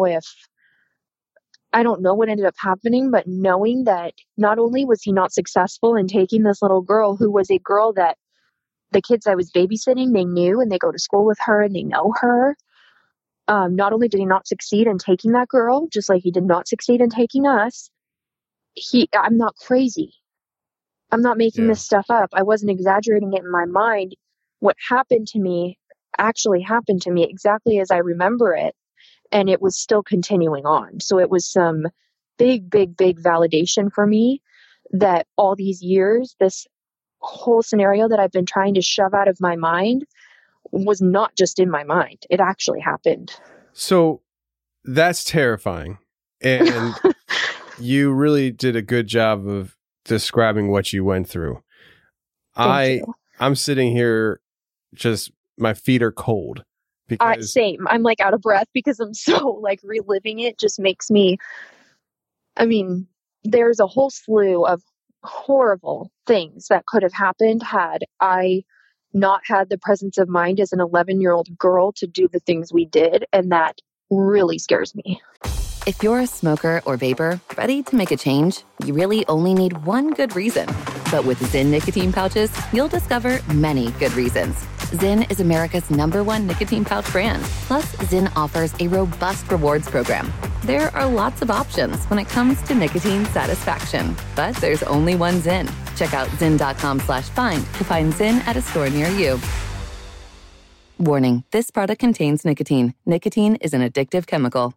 what ended up happening, but knowing that not only was he not successful in taking this little girl who was a girl that the kids I was babysitting, they knew, and they go to school with her and they know her. Not only did he not succeed in taking that girl, just like he did not succeed in taking us, I'm not crazy. I'm not making this stuff up. I wasn't exaggerating it in my mind. What happened to me actually happened to me exactly as I remember it. And it was still continuing on. So it was some big, big, big validation for me that all these years, this whole scenario that I've been trying to shove out of my mind was not just in my mind. It actually happened. So that's terrifying. And you really did a good job of describing what you went through. I'm sitting here, just my feet are cold. Because same. I'm like out of breath because I'm so like reliving it just makes me, I mean, there's a whole slew of horrible things that could have happened had I not had the presence of mind as an 11-year-old girl to do the things we did. And that really scares me. If you're a smoker or vapor ready to make a change, you really only need one good reason. But with Zyn nicotine pouches, you'll discover many good reasons. Zyn is America's #1 nicotine pouch brand. Plus, Zyn offers a robust rewards program. There are lots of options when it comes to nicotine satisfaction, but there's only one Zyn. Check out zyn.com/find to find Zyn at a store near you. Warning, this product contains nicotine. Nicotine is an addictive chemical.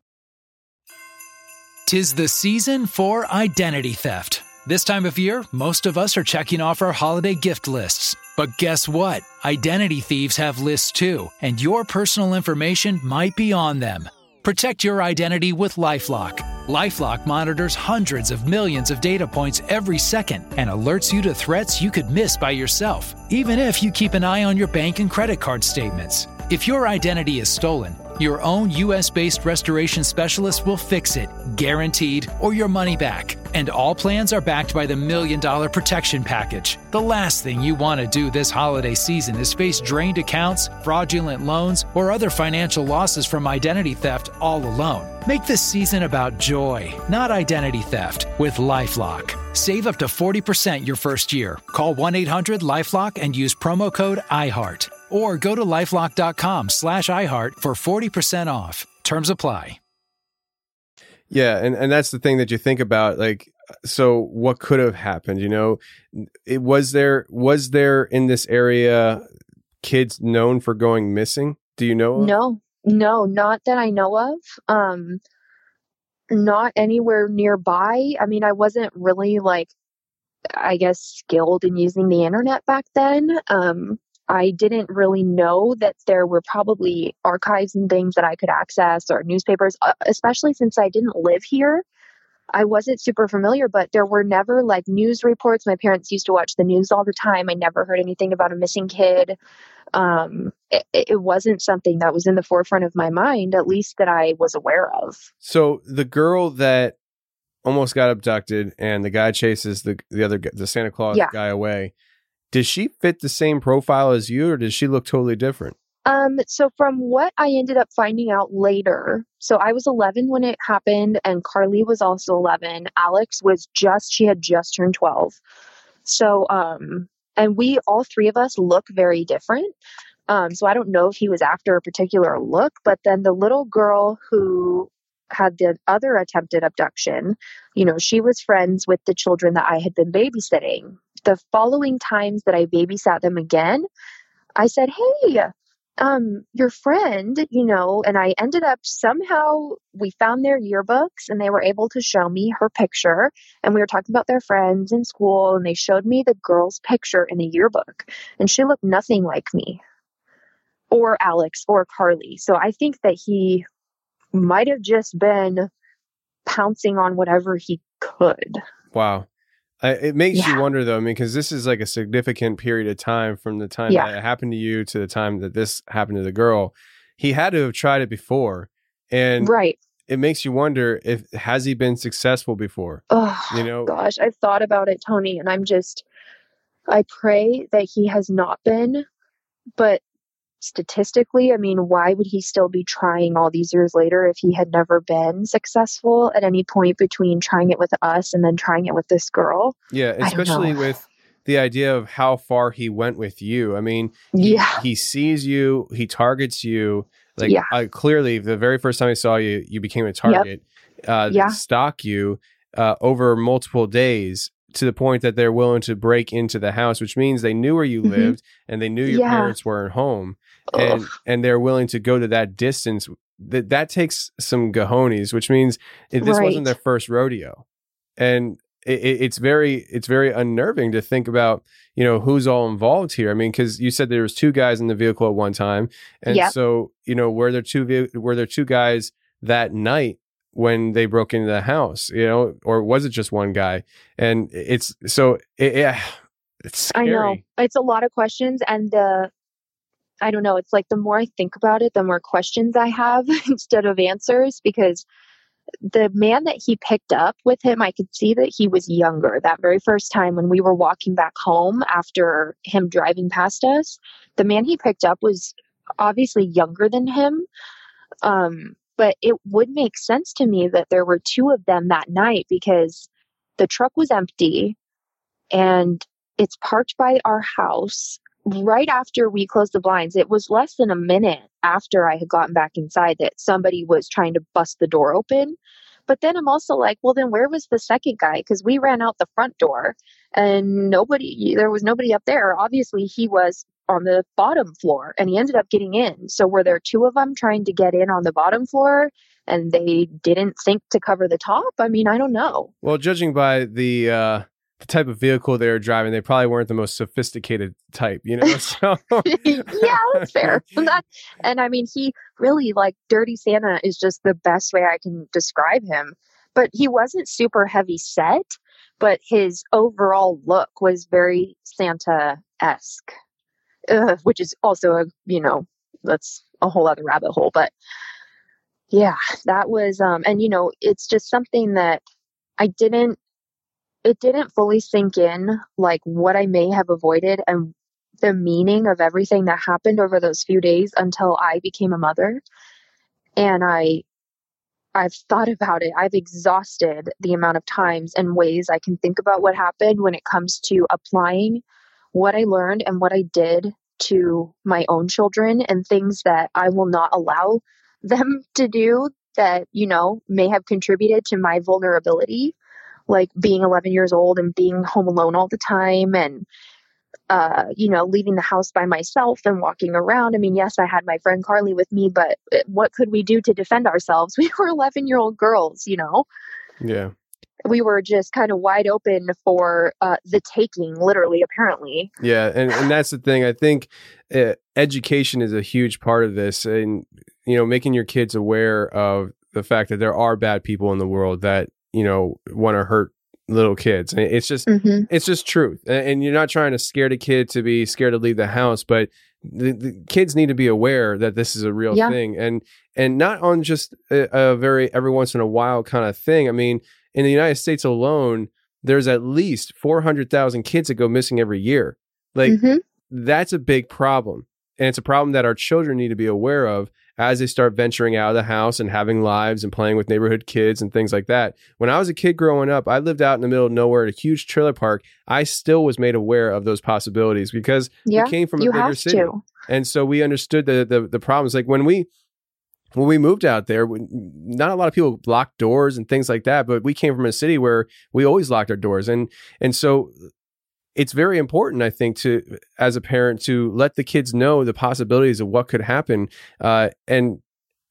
'Tis the season for identity theft. This time of year, most of us are checking off our holiday gift lists. But guess what? Identity thieves have lists too, and your personal information might be on them. Protect your identity with LifeLock. LifeLock monitors hundreds of millions of data points every second and alerts you to threats you could miss by yourself, even if you keep an eye on your bank and credit card statements. If your identity is stolen, your own U.S.-based restoration specialist will fix it, guaranteed, or your money back. And all plans are backed by the $1 Million Protection Package. The last thing you want to do this holiday season is face drained accounts, fraudulent loans, or other financial losses from identity theft all alone. Make this season about joy, not identity theft, with LifeLock. Save up to 40% your first year. Call 1-800-LifeLock and use promo code IHEART. Or go to LifeLock.com/iHeart for 40% off. Terms apply. Yeah, and that's the thing that you think about, like, so what could have happened, you know? Was there in this area kids known for going missing? Do you know? No, not that I know of. Not anywhere nearby. I mean, I wasn't really like, I guess, skilled in using the internet back then. I didn't really know that there were probably archives and things that I could access or newspapers, especially since I didn't live here. I wasn't super familiar, but there were never like news reports. My parents used to watch the news all the time. I never heard anything about a missing kid. It wasn't something that was in the forefront of my mind, at least that I was aware of. So the girl that almost got abducted and the guy chases the Santa Claus guy away. Does she fit the same profile as you, or does she look totally different? So from what I ended up finding out later, so I was 11 when it happened, and Carly was also 11. Alex she had just turned 12. So, and all three of us look very different. So I don't know if he was after a particular look, but then the little girl who had the other attempted abduction, you know, she was friends with the children that I had been babysitting. The following times that I babysat them again, I said, hey, your friend, you know, and I ended up somehow, we found their yearbooks and they were able to show me her picture, and we were talking about their friends in school, and they showed me the girl's picture in the yearbook, and she looked nothing like me or Alex or Carly. So I think that he might have just been pouncing on whatever he could. Wow. It makes you wonder, though, I mean, because this is like a significant period of time from the time that it happened to you to the time that this happened to the girl. He had to have tried it before. And right. it makes you wonder if has he been successful before? Oh, gosh, I've thought about it, Tony, and I pray that he has not been, but statistically, I mean, why would he still be trying all these years later if he had never been successful at any point between trying it with us and then trying it with this girl? Yeah, especially with the idea of how far he went with you. I mean, he sees you, he targets you. Like clearly, the very first time he saw you, you became a target. Stalk you over multiple days to the point that they're willing to break into the house, which means they knew where you lived and they knew your parents weren't home. And they're willing to go to that distance. That takes some cojones, which means this wasn't their first rodeo. And it's very unnerving to think about, who's all involved here. I mean, because you said there was 2 guys in the vehicle at one time. And so, were there two guys that night when they broke into the house, or was it just one guy? And it's scary. I know. It's a lot of questions. And I don't know. It's like the more I think about it, the more questions I have instead of answers, because the man that he picked up with him, I could see that he was younger. That very first time when we were walking back home after him driving past us, the man he picked up was obviously younger than him. But it would make sense to me that there were 2 of them that night because the truck was empty and it's parked by our house. Right after we closed the blinds, it was less than a minute after I had gotten back inside that somebody was trying to bust the door open. But then I'm also like, well, then where was the second guy? Because we ran out the front door and there was nobody up there. Obviously, he was on the bottom floor and he ended up getting in. So were there 2 of them trying to get in on the bottom floor and they didn't think to cover the top? I mean, I don't know. Well, judging by the type of vehicle they were driving, they probably weren't the most sophisticated type, So yeah, that's fair. And I mean, he really, like, Dirty Santa is just the best way I can describe him. But he wasn't super heavy set, but his overall look was very Santa-esque, which is also that's a whole other rabbit hole. But yeah, that was, and it's just something that it didn't fully sink in, like what I may have avoided and the meaning of everything that happened over those few days until I became a mother. And I've thought about it. I've exhausted the amount of times and ways I can think about what happened when it comes to applying what I learned and what I did to my own children and things that I will not allow them to do that, may have contributed to my vulnerability. Like being 11 years old and being home alone all the time and, leaving the house by myself and walking around. I mean, yes, I had my friend Carly with me, but what could we do to defend ourselves? We were 11-year-old girls, Yeah. We were just kind of wide open for the taking, literally, apparently. Yeah. And that's the thing. I think education is a huge part of this and, making your kids aware of the fact that there are bad people in the world that, want to hurt little kids. And it's just, it's just truth. And you're not trying to scare the kid to be scared to leave the house, but the kids need to be aware that this is a real thing. And not on just a very every once in a while kind of thing. I mean, in the United States alone, there's at least 400,000 kids that go missing every year. Like that's a big problem. And it's a problem that our children need to be aware of as they start venturing out of the house and having lives and playing with neighborhood kids and things like that. When I was a kid growing up, I lived out in the middle of nowhere at a huge trailer park. I still was made aware of those possibilities because we came from a bigger city. And so we understood the problems. Like when we moved out there, not a lot of people locked doors and things like that, but we came from a city where we always locked our doors. And so it's very important, I think, as a parent to let the kids know the possibilities of what could happen. And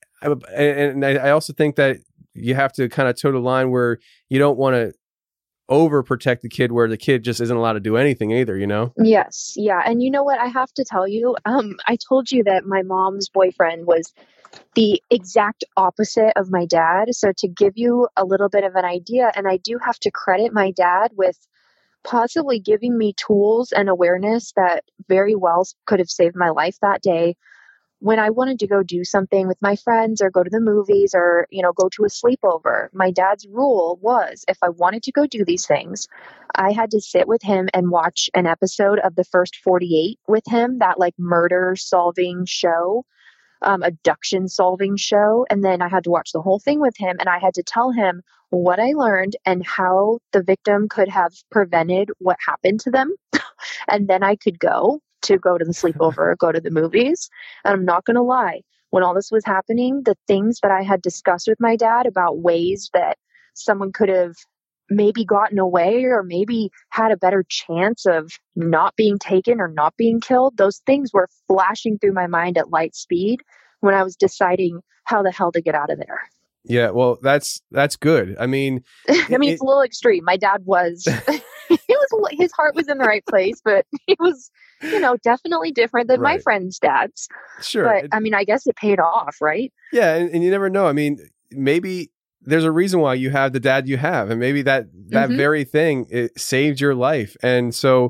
I also think that you have to kind of toe the line where you don't want to overprotect the kid where the kid just isn't allowed to do anything either, Yes. Yeah. And you know what? I have to tell you, I told you that my mom's boyfriend was the exact opposite of my dad. So to give you a little bit of an idea, and I do have to credit my dad with possibly giving me tools and awareness that very well could have saved my life that day. when I wanted to go do something with my friends or go to the movies or, go to a sleepover, my dad's rule was if I wanted to go do these things, I had to sit with him and watch an episode of the first 48 with him, that like murder solving show, abduction solving show. And then I had to watch the whole thing with him, and I had to tell him what I learned and how the victim could have prevented what happened to them. And then I could go to the sleepover or go to the movies. And I'm not going to lie, when all this was happening, the things that I had discussed with my dad about ways that someone could have maybe gotten away or maybe had a better chance of not being taken or not being killed, those things were flashing through my mind at light speed when I was deciding how the hell to get out of there. Yeah, well, that's good. I mean, it's a little extreme. My dad was, his heart was in the right place, but it was, definitely different than my friends' dads. Sure. But I guess it paid off, right? Yeah. And you never know. I mean, maybe there's a reason why you have the dad you have, and maybe that very thing, it saved your life. And so,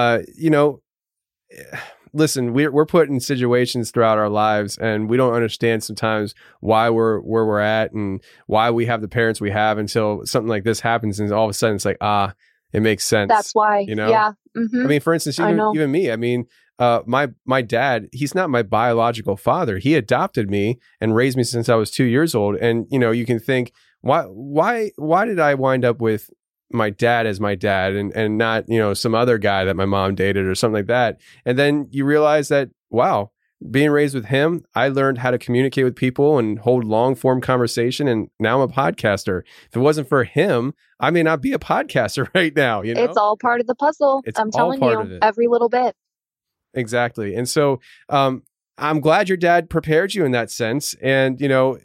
listen, we're put in situations throughout our lives, and we don't understand sometimes why we're where we're at and why we have the parents we have until something like this happens, and all of a sudden it's like, it makes sense. That's why, yeah. Mm-hmm. I mean, for instance, even me. I mean, my dad, he's not my biological father. He adopted me and raised me since I was 2 years old. And you can think, why did I wind up with my dad as my dad and not, some other guy that my mom dated or something like that. And then you realize that, wow, being raised with him, I learned how to communicate with people and hold long form conversation. And now I'm a podcaster. If it wasn't for him, I may not be a podcaster right now. It's all part of the puzzle. I'm telling you, every little bit. Exactly. And so, I'm glad your dad prepared you in that sense. And,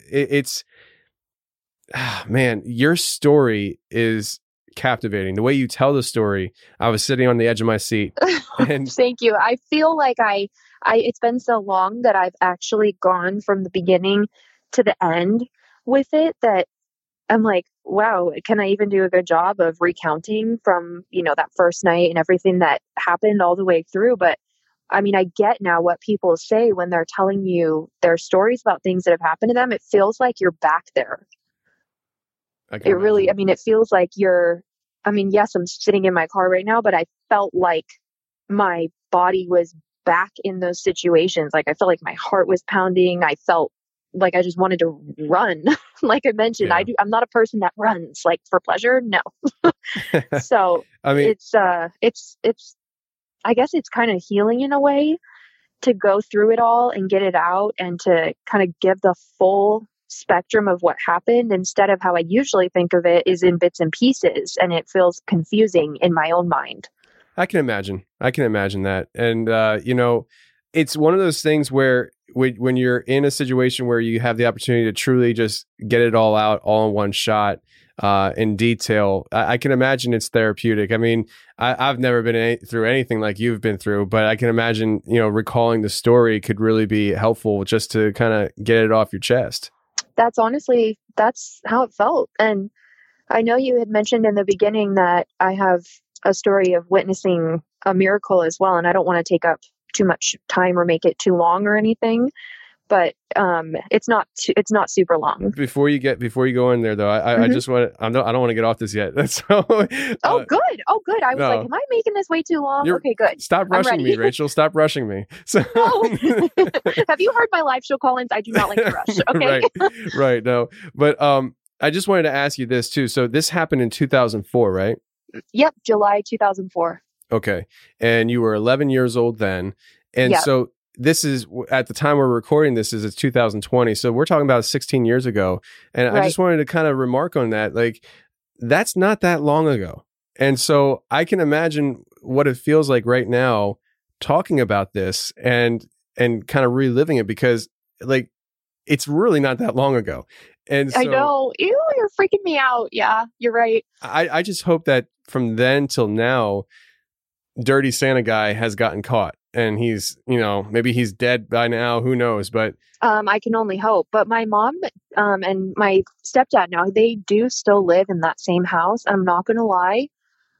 man, your story is captivating. The way you tell the story, I was sitting on the edge of my seat. And thank you. I feel like it's been so long that I've actually gone from the beginning to the end with it that I'm like, wow, can I even do a good job of recounting from, that first night and everything that happened all the way through? But I mean, I get now what people say when they're telling you their stories about things that have happened to them. It feels like you're back there. It really, it feels like yes, I'm sitting in my car right now, but I felt like my body was back in those situations. Like I felt like my heart was pounding. I felt like I just wanted to run. Like I mentioned, yeah. I'm not a person that runs like for pleasure. No. So it's I guess it's kind of healing in a way to go through it all and get it out and to kind of give the full spectrum of what happened instead of how I usually think of it is in bits and pieces, and it feels confusing in my own mind. I can imagine that. And, it's one of those things where when you're in a situation where you have the opportunity to truly just get it all out all in one shot, in detail, I can imagine it's therapeutic. I mean, I've never been through anything like you've been through, but I can imagine, recalling the story could really be helpful just to kind of get it off your chest. That's how it felt. And I know you had mentioned in the beginning that I have a story of witnessing a miracle as well. And I don't want to take up too much time or make it too long or anything, but it's not super long. Before you go in there though, I just want to, I don't want to get off this yet. So, good. I was like, am I making this way too long? Okay, good. Stop rushing me, Rachel. Stop rushing me. So, have you heard my live show call-ins? I do not like to rush. Okay. Right. No, but I just wanted to ask you this too. So this happened in 2004, right? Yep, July 2004. Okay, and you were 11 years old then, and yep. So this is at the time we're recording this is 2020, so we're talking about 16 years ago, and right. I just wanted to kind of remark on that, like that's not that long ago, and so I can imagine what it feels like right now talking about this and kind of reliving it because like it's really not that long ago. And so, I know. Ew, you're freaking me out. Yeah, you're right. I just hope that from then till now, Dirty Santa guy has gotten caught and he's, maybe he's dead by now. Who knows? But I can only hope. But my mom and my stepdad now, they do still live in that same house. I'm not going to lie.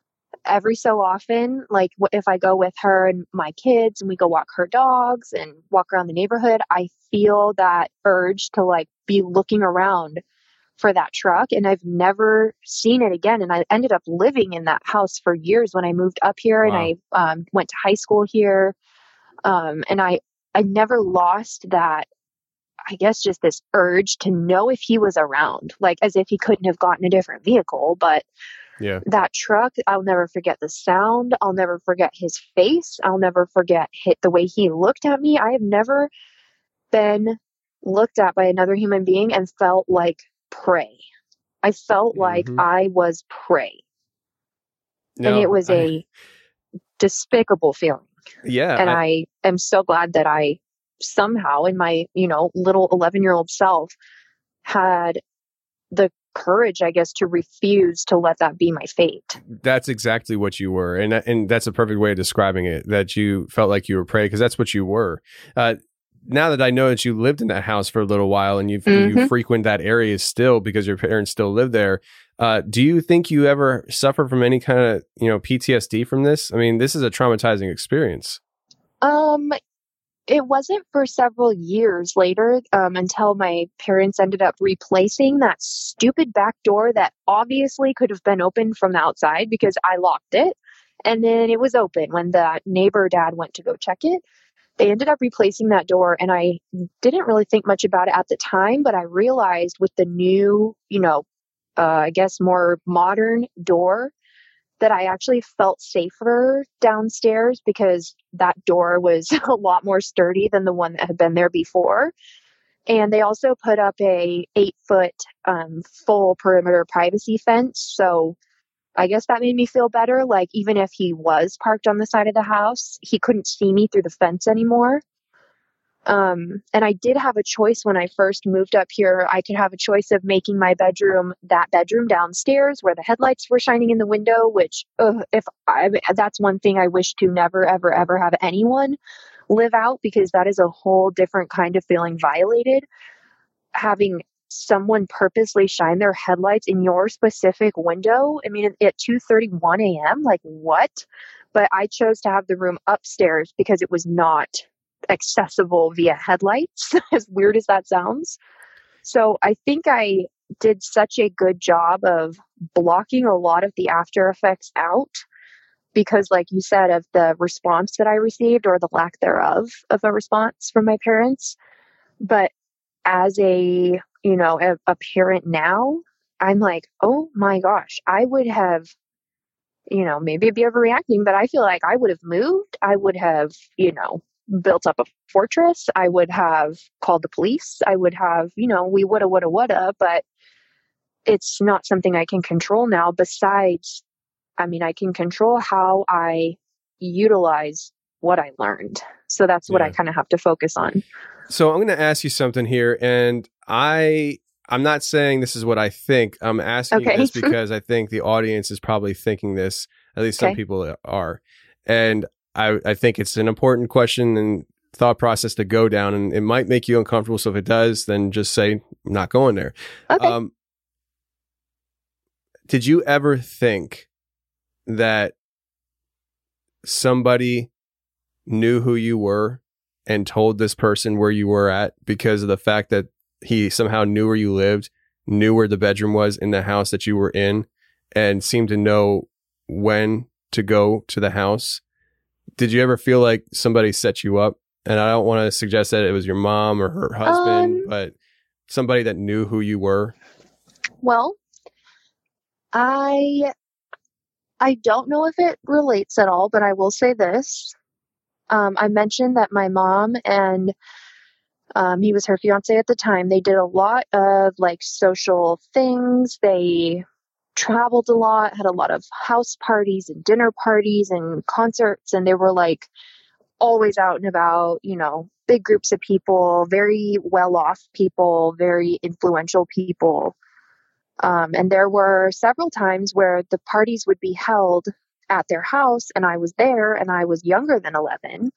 every so often, like if I go with her and my kids and we go walk her dogs and walk around the neighborhood, I feel that urge to like be looking around for that truck. And I've never seen it again. And I ended up living in that house for years when I moved up here. Wow. And I went to high school here. And I never lost that, I guess, just this urge to know if he was around, like as if he couldn't have gotten a different vehicle. But Yeah. that truck, I'll never forget the sound. I'll never forget his face. I'll never forget the way he looked at me. I have never been looked at by another human being and felt like prey. I felt like I was prey. And it was a despicable feeling. Yeah. And I am so glad that I somehow in my, little 11-year-old self had the courage, I guess, to refuse to let that be my fate. That's exactly what you were. And that's a perfect way of describing it, that you felt like you were prey, because that's what you were. Now that I know that you lived in that house for a little while and you frequent that area still because your parents still live there, do you think you ever suffer from any kind of, PTSD from this? I mean, this is a traumatizing experience. It wasn't for several years later until my parents ended up replacing that stupid back door that obviously could have been opened from the outside because I locked it. And then it was open when the neighbor dad went to go check it. They ended up replacing that door, and I didn't really think much about it at the time, but I realized with the new, I guess more modern door that I actually felt safer downstairs because that door was a lot more sturdy than the one that had been there before. And they also put up a 8-foot full perimeter privacy fence. So I guess that made me feel better. Like even if he was parked on the side of the house, he couldn't see me through the fence anymore. And I did have a choice when I first moved up here. I could have a choice of making my bedroom that bedroom downstairs where the headlights were shining in the window, which that's one thing I wish to never, ever, ever have anyone live out, because that is a whole different kind of feeling violated. Having someone purposely shine their headlights in your specific window. I mean, at 2:31 a.m., like what? But I chose to have the room upstairs because it was not accessible via headlights, as weird as that sounds. So I think I did such a good job of blocking a lot of the after effects out because, like you said, of the response that I received or the lack thereof of a response from my parents. But as a parent now, I'm like, oh my gosh, I would have, maybe it'd be overreacting, but I feel like I would have moved. I would have, built up a fortress. I would have called the police. I would have, we woulda, but it's not something I can control now. Besides, I mean, I can control how I utilize what I learned. So that's what I kind of have to focus on. So I'm going to ask you something here, and I'm not saying this is what I think. I'm asking you this because I think the audience is probably thinking this. At least some people are. And I think it's an important question and thought process to go down, and it might make you uncomfortable. So if it does, then just say, I'm not going there. Okay. Did you ever think that somebody knew who you were and told this person where you were at because of the fact that he somehow knew where you lived, knew where the bedroom was in the house that you were in, and seemed to know when to go to the house? Did you ever feel like somebody set you up? And I don't want to suggest that it was your mom or her husband, but somebody that knew who you were. Well, I don't know if it relates at all, but I will say this. I mentioned that my mom and he was her fiance at the time. They did a lot of like social things. They traveled a lot, had a lot of house parties and dinner parties and concerts, and they were like always out and about, big groups of people, very well-off people, very influential people. And there were several times where the parties would be held at their house and I was there and I was younger than 11.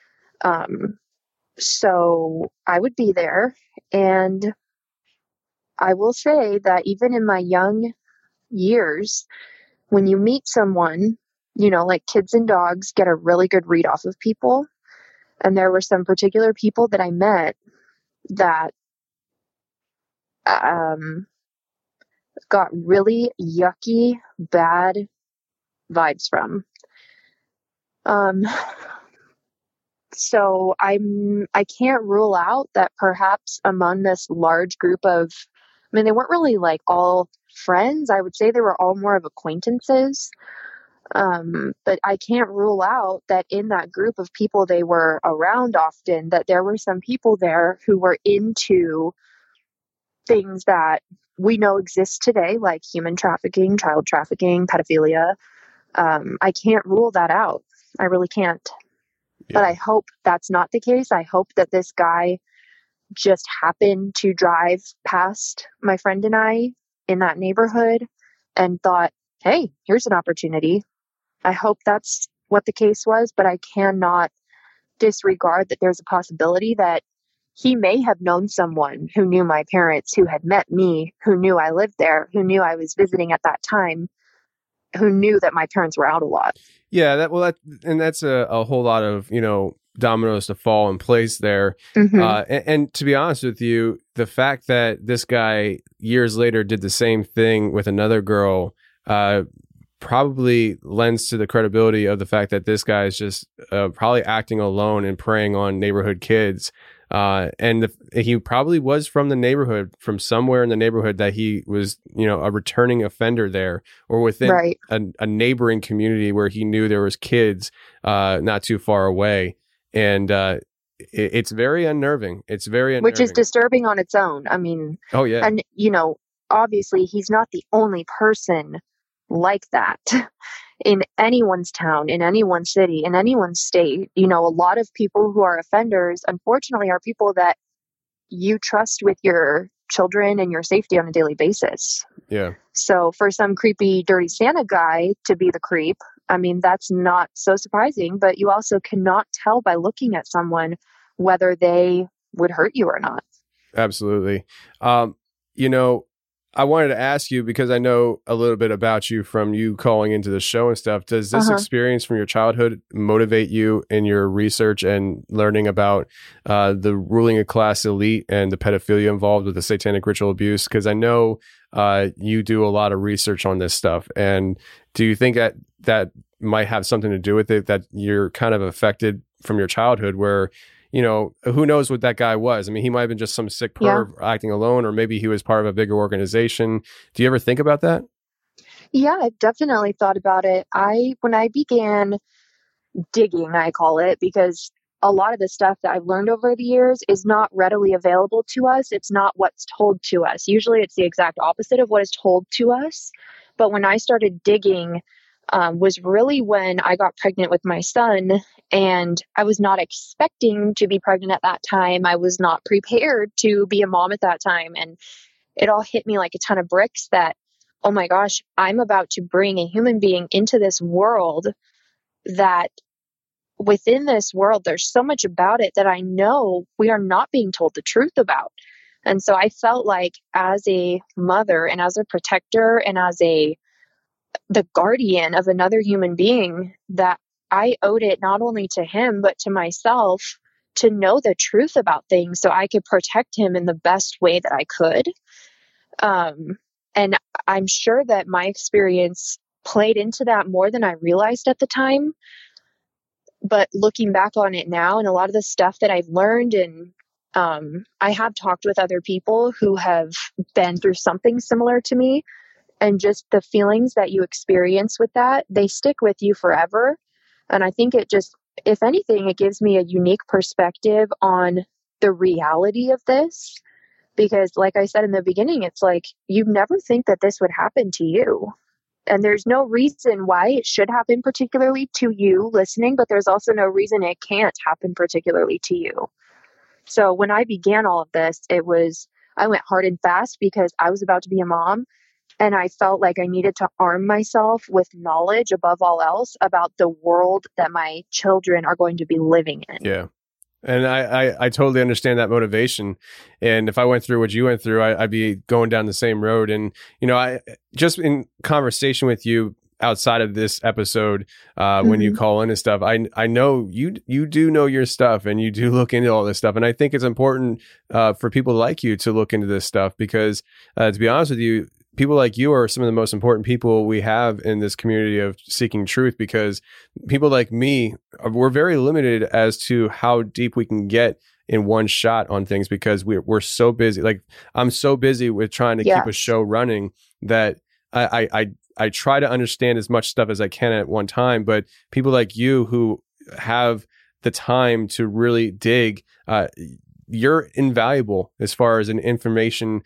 So I would be there, and I will say that even in my young years, when you meet someone like kids and dogs get a really good read off of people. And there were some particular people that I met that got really yucky, bad vibes from. So I can't rule out that perhaps among this large group of, they weren't really like all friends. I would say they were all more of acquaintances. But I can't rule out that in that group of people they were around often, that there were some people there who were into things that we know exist today, like human trafficking, child trafficking, pedophilia. I can't rule that out. I really can't. Yeah. But I hope that's not the case. I hope that this guy just happened to drive past my friend and I in that neighborhood and thought, hey, here's an opportunity. I hope that's what the case was, but I cannot disregard that there's a possibility that he may have known someone who knew my parents, who had met me, who knew I lived there, who knew I was visiting at that time, who knew that my parents were out a lot. Yeah, that's a whole lot of, dominoes to fall in place there. Mm-hmm. And to be honest with you, the fact that this guy years later did the same thing with another girl probably lends to the credibility of the fact that this guy is just probably acting alone and preying on neighborhood kids. And he probably was from the neighborhood, from somewhere in the neighborhood that he was, a returning offender there, or within right. a neighboring community where he knew there was kids not too far away. And it's very unnerving. It's very unnerving. Which is disturbing on its own. Oh, yeah. And, obviously he's not the only person like that in anyone's town, in anyone's city, in anyone's state. A lot of people who are offenders, unfortunately, are people that you trust with your children and your safety on a daily basis. Yeah. So for some creepy, dirty Santa guy to be the creep, that's not so surprising, but you also cannot tell by looking at someone whether they would hurt you or not. Absolutely. I wanted to ask you, because I know a little bit about you from you calling into the show and stuff. Does this experience from your childhood motivate you in your research and learning about the ruling class elite and the pedophilia involved with the satanic ritual abuse? Because I know you do a lot of research on this stuff. And do you think that might have something to do with it, that you're kind of affected from your childhood where, who knows what that guy was? He might have been just some sick perv acting alone, or maybe he was part of a bigger organization. Do you ever think about that? Yeah, I've definitely thought about it. When I began digging, I call it, because a lot of the stuff that I've learned over the years is not readily available to us. It's not what's told to us. Usually it's the exact opposite of what is told to us. But when I started digging, was really when I got pregnant with my son, and I was not expecting to be pregnant at that time. I was not prepared to be a mom at that time. And it all hit me like a ton of bricks that, oh my gosh, I'm about to bring a human being into this world that within this world, there's so much about it that I know we are not being told the truth about. And so I felt like as a mother and as a protector and as the guardian of another human being, that I owed it not only to him, but to myself to know the truth about things so I could protect him in the best way that I could. And I'm sure that my experience played into that more than I realized at the time. But looking back on it now, and a lot of the stuff that I've learned, and I have talked with other people who have been through something similar to me, and just the feelings that you experience with that, they stick with you forever. And I think it just, if anything, it gives me a unique perspective on the reality of this. Because like I said in the beginning, it's like, you never think that this would happen to you. And there's no reason why it should happen particularly to you listening, but there's also no reason it can't happen particularly to you. So when I began all of this, I went hard and fast because I was about to be a mom. And I felt like I needed to arm myself with knowledge above all else about the world that my children are going to be living in. Yeah. And I totally understand that motivation. And if I went through what you went through, I'd be going down the same road. And, I just in conversation with you, outside of this episode, when you call in and stuff, I know you do know your stuff and you do look into all this stuff. And I think it's important for people like you to look into this stuff because, to be honest with you, people like you are some of the most important people we have in this community of seeking truth, because people like me, we're very limited as to how deep we can get in one shot on things because we're so busy. Like I'm so busy with trying to keep a show running that I try to understand as much stuff as I can at one time, but people like you who have the time to really dig, you're invaluable as far as an information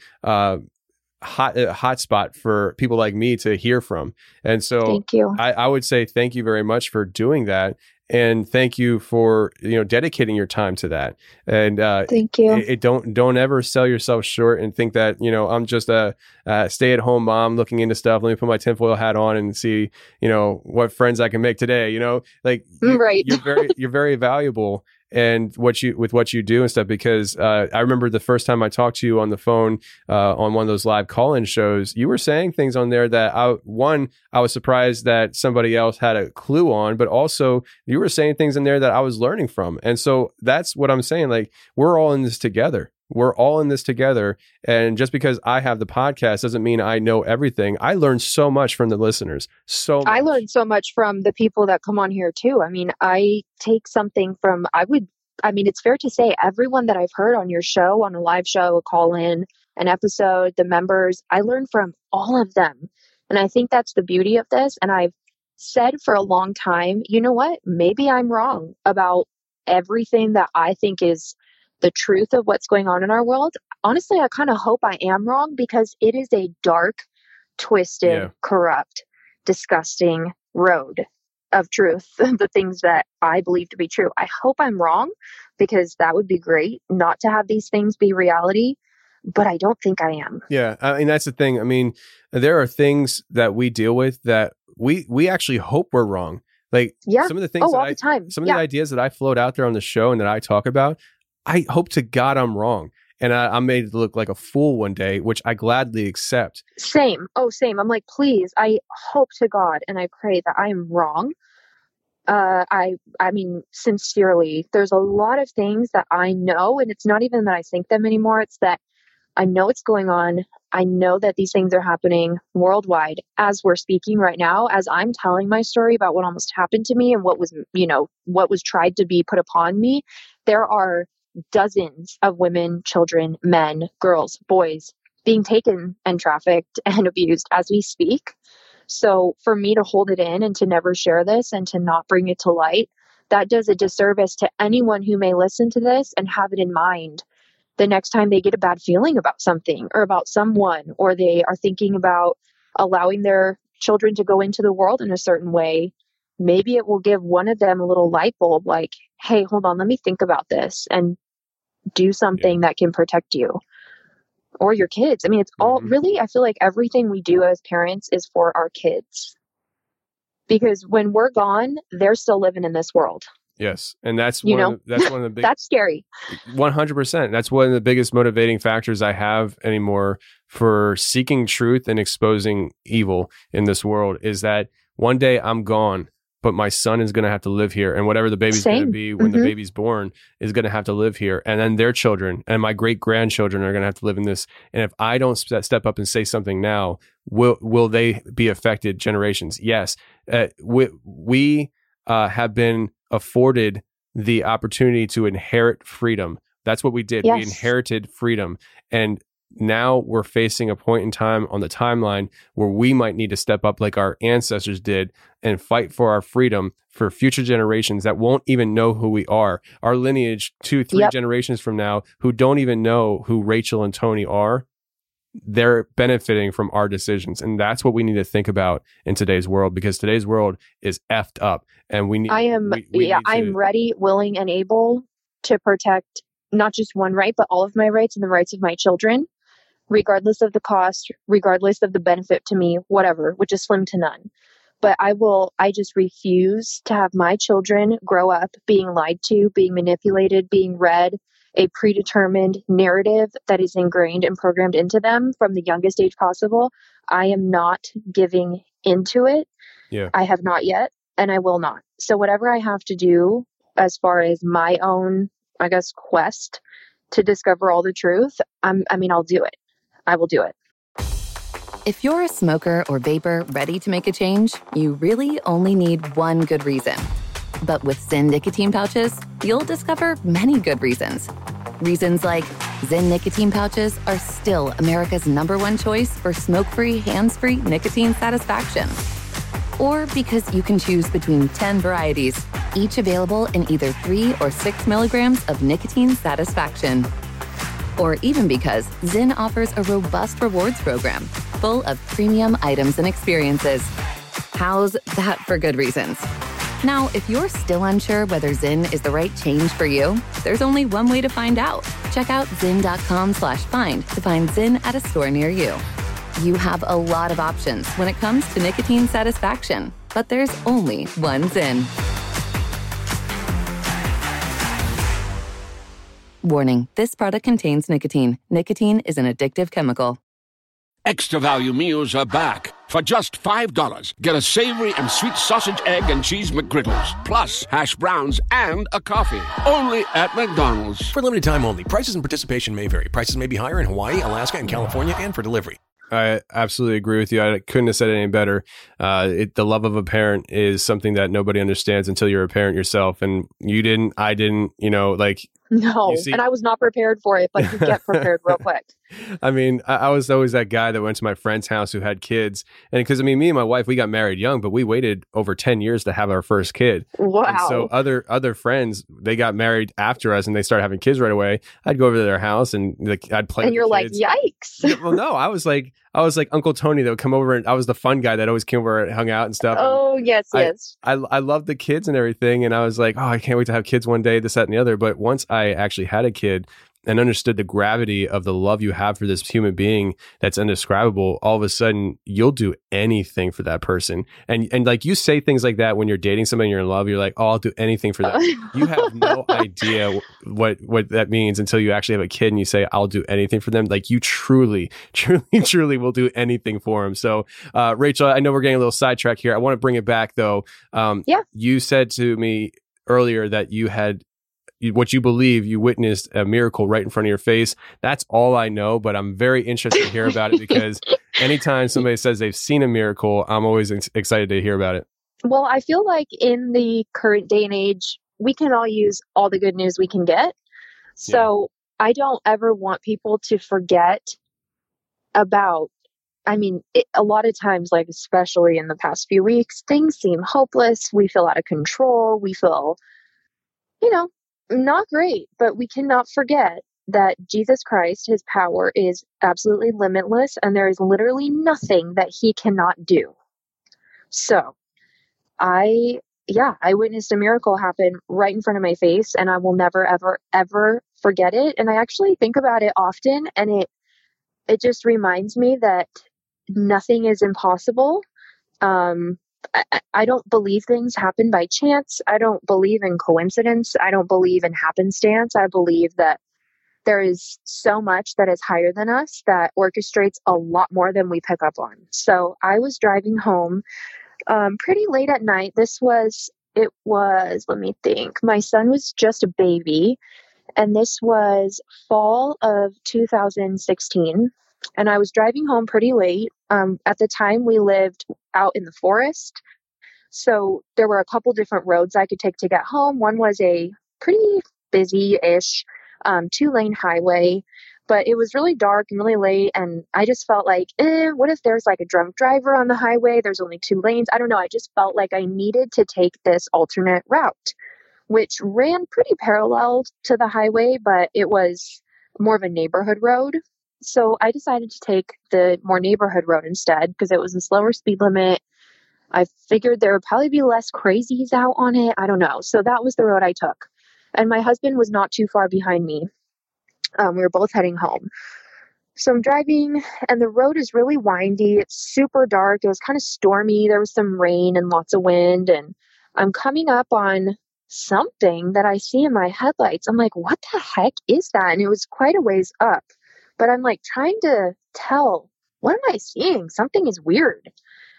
hotspot for people like me to hear from. And so thank you. I would say thank you very much for doing that. And thank you for, dedicating your time to that. And thank you. Don't ever sell yourself short and think that, I'm just a stay-at-home mom looking into stuff. Let me put my tinfoil hat on and see, what friends I can make today. Right. You're very valuable. And what you do and stuff, because I remember the first time I talked to you on the phone on one of those live call-in shows, you were saying things on there that I was surprised that somebody else had a clue on, but also you were saying things in there that I was learning from. And so that's what I'm saying. Like, we're all in this together. We're all in this together. And just because I have the podcast doesn't mean I know everything. I learned so much from the listeners. So much. I learned so much from the people that come on here too. I mean, I take something from, it's fair to say everyone that I've heard on your show, on a live show, a call in, an episode, the members, I learned from all of them. And I think that's the beauty of this. And I've said for a long time, you know what? Maybe I'm wrong about everything that I think is the truth of what's going on in our world. Honestly, I kind of hope I am wrong because it is a dark, twisted, corrupt, disgusting road of truth, the things that I believe to be true. I hope I'm wrong because that would be great not to have these things be reality, but I don't think I am. Yeah, I mean, that's the thing. I mean, there are things that we deal with that we actually hope we're wrong. Like some of the things all the time. Some of the ideas that I float out there on the show and that I talk about, I hope to God I'm wrong. And I'm made to look like a fool one day, which I gladly accept. Same. Oh, same. I'm like, please, I hope to God and I pray that I am wrong. I mean, sincerely, there's a lot of things that I know, and it's not even that I think them anymore. It's that I know what's going on. I know that these things are happening worldwide as we're speaking right now, as I'm telling my story about what almost happened to me and what was tried to be put upon me. There are dozens of women, children, men, girls, boys being taken and trafficked and abused as we speak. So for me to hold it in and to never share this and to not bring it to light, that does a disservice to anyone who may listen to this and have it in mind the next time they get a bad feeling about something or about someone, or they are thinking about allowing their children to go into the world in a certain way. Maybe it will give one of them a little light bulb like, hey, hold on, let me think about this and do something that can protect you or your kids. I mean, it's all really, I feel like everything we do as parents is for our kids, because when we're gone, they're still living in this world. Yes. And that's one of the big, that's scary. 100%. That's one of the biggest motivating factors I have anymore for seeking truth and exposing evil in this world is that one day I'm gone, but my son is going to have to live here. And whatever the baby's going to be when the baby's born is going to have to live here. And then their children and my great grandchildren are going to have to live in this. And if I don't step up and say something now, will they be affected generations? Yes. We have been afforded the opportunity to inherit freedom. That's what we did. Yes. We inherited freedom. And now we're facing a point in time on the timeline where we might need to step up like our ancestors did and fight for our freedom for future generations that won't even know who we are. Our lineage 2-3 generations from now who don't even know who Rachel and Tony are, they're benefiting from our decisions. And that's what we need to think about in today's world, because today's world is effed up. And we need, I'm ready, willing, and able to protect not just one right, but all of my rights and the rights of my children, regardless of the cost, regardless of the benefit to me, whatever, which is slim to none. But I just refuse to have my children grow up being lied to, being manipulated, being read a predetermined narrative that is ingrained and programmed into them from the youngest age possible. I am not giving into it. Yeah. I have not yet, and I will not. So whatever I have to do as far as my own, I guess, quest to discover all the truth, I'll do it. I will do it. If you're a smoker or vapor ready to make a change, you really only need one good reason. But with Zyn nicotine pouches, you'll discover many good reasons. Reasons like Zyn nicotine pouches are still America's #1 choice for smoke-free, hands-free nicotine satisfaction. Or because you can choose between 10 varieties, each available in either 3 or 6 milligrams of nicotine satisfaction. Or even because Zyn offers a robust rewards program full of premium items and experiences. How's that for good reasons? Now, if you're still unsure whether Zyn is the right change for you, there's only one way to find out. Check out Zyn.com/find to find Zyn at a store near you. You have a lot of options when it comes to nicotine satisfaction, but there's only one Zyn. Warning, this product contains nicotine. Nicotine is an addictive chemical. Extra value meals are back. For just $5, get a savory and sweet sausage, egg, and cheese McGriddles, plus hash browns and a coffee. Only at McDonald's. For limited time only. Prices and participation may vary. Prices may be higher in Hawaii, Alaska, and California, and for delivery. I absolutely agree with you. I couldn't have said it any better. The love of a parent is something that nobody understands until you're a parent yourself. And you didn't, I didn't, No, and I was not prepared for it, but you get prepared real quick. I mean, I was always that guy that went to my friend's house who had kids. And because, me and my wife, we got married young, but we waited over 10 years to have our first kid. Wow. And so other friends, they got married after us and they started having kids right away. I'd go over to their house and I'd play and with you're the like, kids. yikes. Well, no, I was like Uncle Tony that would come over, and I was the fun guy that always came over and hung out and stuff. Oh, and yes. I loved the kids and everything. And I was like, oh, I can't wait to have kids one day, this, that, and the other. But once I actually had a kid and understood the gravity of the love you have for this human being that's indescribable, all of a sudden you'll do anything for that person. And like you say things like that when you're dating somebody, you're in love, you're like, oh, I'll do anything for that. You have no idea what that means until you actually have a kid and you say, I'll do anything for them. Like you truly will do anything for them. So Rachel, I know we're getting a little sidetracked here. I want to bring it back though. Yeah. You said to me earlier that you had what you believe you witnessed a miracle right in front of your face. That's all I know, but I'm very interested to hear about it because anytime somebody says they've seen a miracle, I'm always excited to hear about it. Well, I feel like in the current day and age, we can all use all the good news we can get. So I don't ever want people to forget about, a lot of times, like especially in the past few weeks, things seem hopeless. We feel out of control. We feel, not great, but we cannot forget that Jesus Christ, his power is absolutely limitless, and there is literally nothing that he cannot do. So I witnessed a miracle happen right in front of my face, and I will never, ever, ever forget it. And I actually think about it often, and it just reminds me that nothing is impossible. I don't believe things happen by chance. I don't believe in coincidence. I don't believe in happenstance. I believe that there is so much that is higher than us that orchestrates a lot more than we pick up on. So I was driving home pretty late at night. Let me think. My son was just a baby, and this was fall of 2016. And I was driving home pretty late. At the time, we lived out in the forest. So there were a couple different roads I could take to get home. One was a pretty busy-ish 2-lane highway, but it was really dark and really late. And I just felt like, what if there's like a drunk driver on the highway? There's only 2 lanes. I don't know. I just felt like I needed to take this alternate route, which ran pretty parallel to the highway, but it was more of a neighborhood road. So I decided to take the more neighborhood road instead because it was a slower speed limit. I figured there would probably be less crazies out on it. I don't know. So that was the road I took. And my husband was not too far behind me. We were both heading home. So I'm driving and the road is really windy. It's super dark. It was kind of stormy. There was some rain and lots of wind. And I'm coming up on something that I see in my headlights. I'm like, what the heck is that? And it was quite a ways up. But I'm like trying to tell, what am I seeing? Something is weird.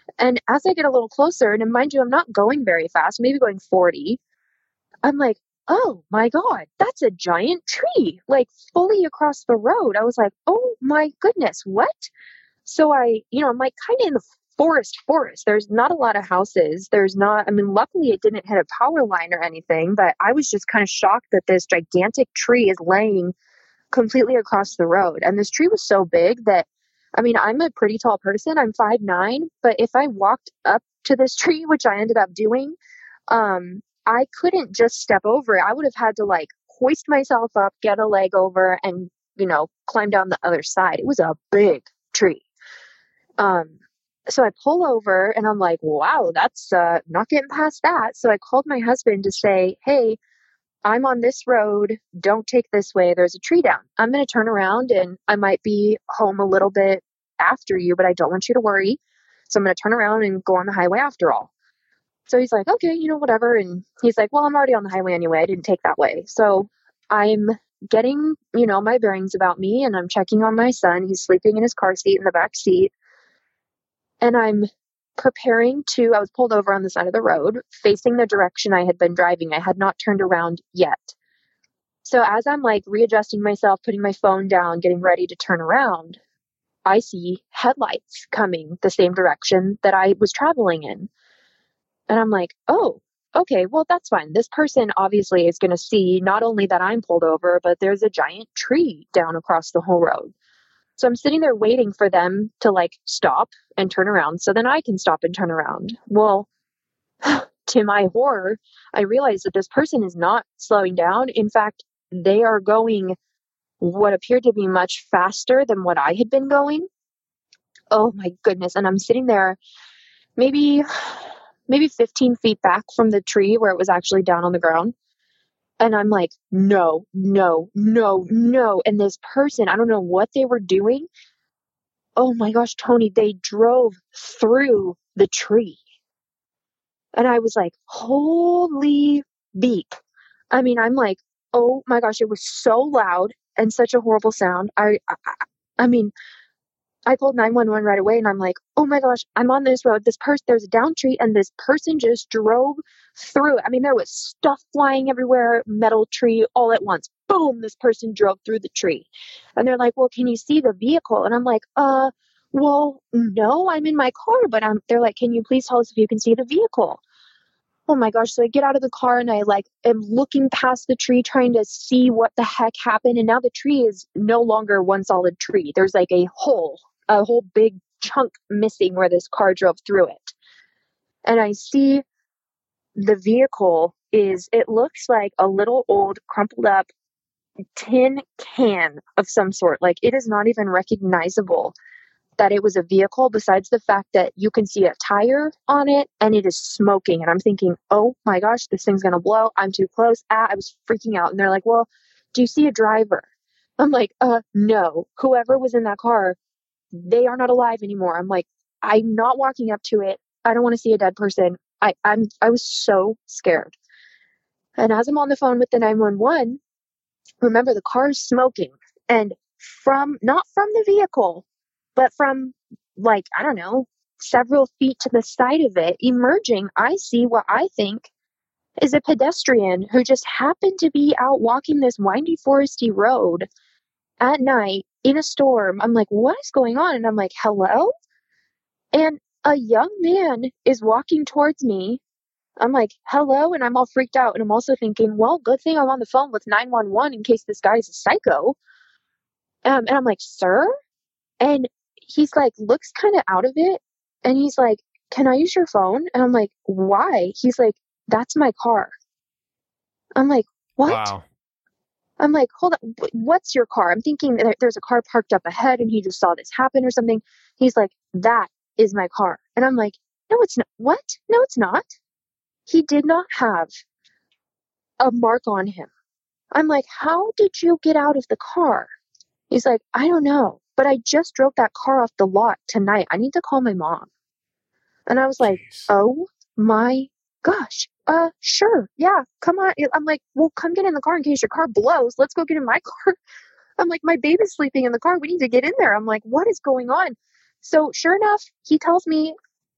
And as I get a little closer, and mind you, I'm not going very fast, maybe going 40, I'm like, oh my God, that's a giant tree, like fully across the road. I was like, oh my goodness, what? So I'm like kind of in the forest. There's not a lot of houses. Luckily it didn't hit a power line or anything, but I was just kind of shocked that this gigantic tree is laying completely across the road. And this tree was so big that, I'm a pretty tall person. I'm 5'9", but if I walked up to this tree, which I ended up doing, I couldn't just step over it. I would have had to like hoist myself up, get a leg over, and, climb down the other side. It was a big tree. So I pull over and I'm like, wow, that's not getting past that. So I called my husband to say, hey, I'm on this road. Don't take this way. There's a tree down. I'm going to turn around and I might be home a little bit after you, but I don't want you to worry. So I'm going to turn around and go on the highway after all. So he's like, okay, whatever. And he's like, well, I'm already on the highway anyway. I didn't take that way. So I'm getting, my bearings about me, and I'm checking on my son. He's sleeping in his car seat in the back seat. And I'm preparing I was pulled over on the side of the road, facing the direction I had been driving. I had not turned around yet. So as I'm like readjusting myself, putting my phone down, getting ready to turn around, I see headlights coming the same direction that I was traveling in. And I'm like, oh, okay, well, that's fine. This person obviously is going to see not only that I'm pulled over, but there's a giant tree down across the whole road. So I'm sitting there waiting for them to like stop and turn around so then I can stop and turn around. Well, to my horror, I realized that this person is not slowing down. In fact, they are going what appeared to be much faster than what I had been going. Oh my goodness. And I'm sitting there maybe 15 feet back from the tree where it was actually down on the ground. And I'm like, no. And this person, I don't know what they were doing. Oh my gosh, Tony, they drove through the tree. And I was like, holy beep. I'm like, oh my gosh, it was so loud and such a horrible sound. I called 911 right away and I'm like, oh my gosh, I'm on this road. There's a down tree and this person just drove through it. There was stuff flying everywhere, metal tree all at once. Boom, this person drove through the tree. And they're like, well, can you see the vehicle? And I'm like, well, no, I'm in my car, but they're like, can you please tell us if you can see the vehicle? Oh my gosh. So I get out of the car and I am looking past the tree trying to see what the heck happened. And now the tree is no longer one solid tree. There's like a whole big chunk missing where this car drove through it. And I see the vehicle it looks like a little old crumpled up tin can of some sort. Like it is not even recognizable that it was a vehicle, besides the fact that you can see a tire on it and it is smoking. And I'm thinking, oh my gosh, this thing's going to blow. I'm too close. I was freaking out. And they're like, well, do you see a driver? I'm like, no. Whoever was in that car, they are not alive anymore. I'm like, I'm not walking up to it. I don't want to see a dead person. I was so scared. And as I'm on the phone with the 911, remember the car is smoking, and not from the vehicle, but from several feet to the side of it, emerging, I see what I think is a pedestrian who just happened to be out walking this windy, foresty road at night in a storm. I'm like, what is going on? And I'm like, hello? And a young man is walking towards me. I'm like, hello? And I'm all freaked out. And I'm also thinking, well, good thing I'm on the phone with 911 in case this guy's a psycho. And I'm like, sir? And he's like, looks kind of out of it. And he's like, can I use your phone? And I'm like, why? He's like, that's my car. I'm like, what? Wow. I'm like, hold on, what's your car? I'm thinking that there's a car parked up ahead and he just saw this happen or something. He's like, that is my car. And I'm like, no, it's not. What? No, it's not. He did not have a mark on him. I'm like, how did you get out of the car? He's like, I don't know, but I just drove that car off the lot tonight. I need to call my mom. And I was like, oh my gosh. Sure. Yeah, come on. I'm like, well, come get in the car in case your car blows. Let's go get in my car. I'm like, my baby's sleeping in the car. We need to get in there. I'm like, what is going on? So sure enough, he tells me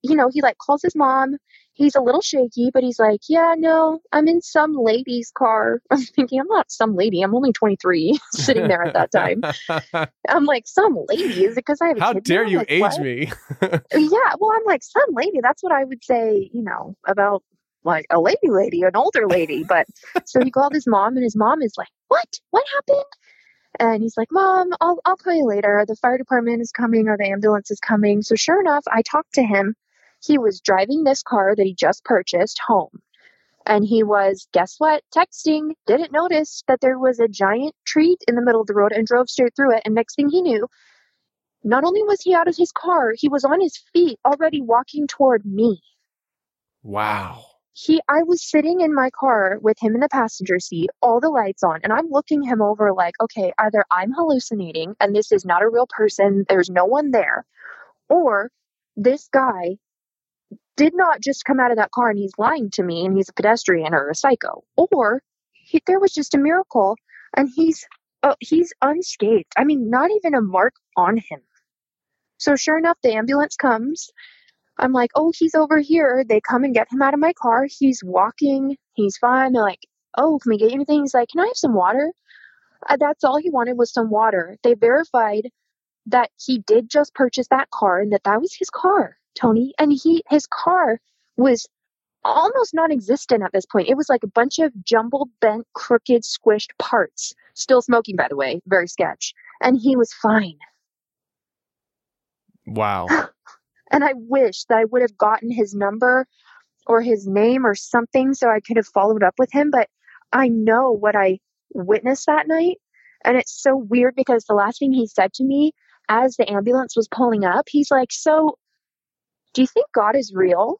he like calls his mom. He's a little shaky, but he's like, yeah, no, I'm in some lady's car. I'm thinking, I'm not some lady. I'm only 23 sitting there at that time. I'm like, some lady? Is it because I have a How kid dare now? you Like, age what? me? Yeah, well, I'm like, some lady. That's what I would say, about like a lady, an older lady. But so he called his mom, and his mom is like, what? What happened? And he's like, Mom, I'll call you later. The fire department is coming, or the ambulance is coming. So sure enough, I talked to him. He was driving this car that he just purchased home. And he was, guess what? Texting, didn't notice that there was a giant tree in the middle of the road and drove straight through it. And next thing he knew, not only was he out of his car, he was on his feet already walking toward me. Wow. I was sitting in my car with him in the passenger seat, all the lights on, and I'm looking him over like, okay, either I'm hallucinating and this is not a real person, there's no one there, or this guy did not just come out of that car and he's lying to me and he's a pedestrian or a psycho, or there was just a miracle and he's unscathed. I mean, not even a mark on him. So sure enough, the ambulance comes. I'm like, oh, he's over here. They come and get him out of my car. He's walking. He's fine. They're like, oh, can we get you anything? He's like, can I have some water? That's all he wanted was some water. They verified that he did just purchase that car and that was his car, Tony. And his car was almost non-existent at this point. It was like a bunch of jumbled, bent, crooked, squished parts. Still smoking, by the way. Very sketch. And he was fine. Wow. And I wish that I would have gotten his number or his name or something so I could have followed up with him. But I know what I witnessed that night. And it's so weird because the last thing he said to me as the ambulance was pulling up, he's like, so do you think God is real?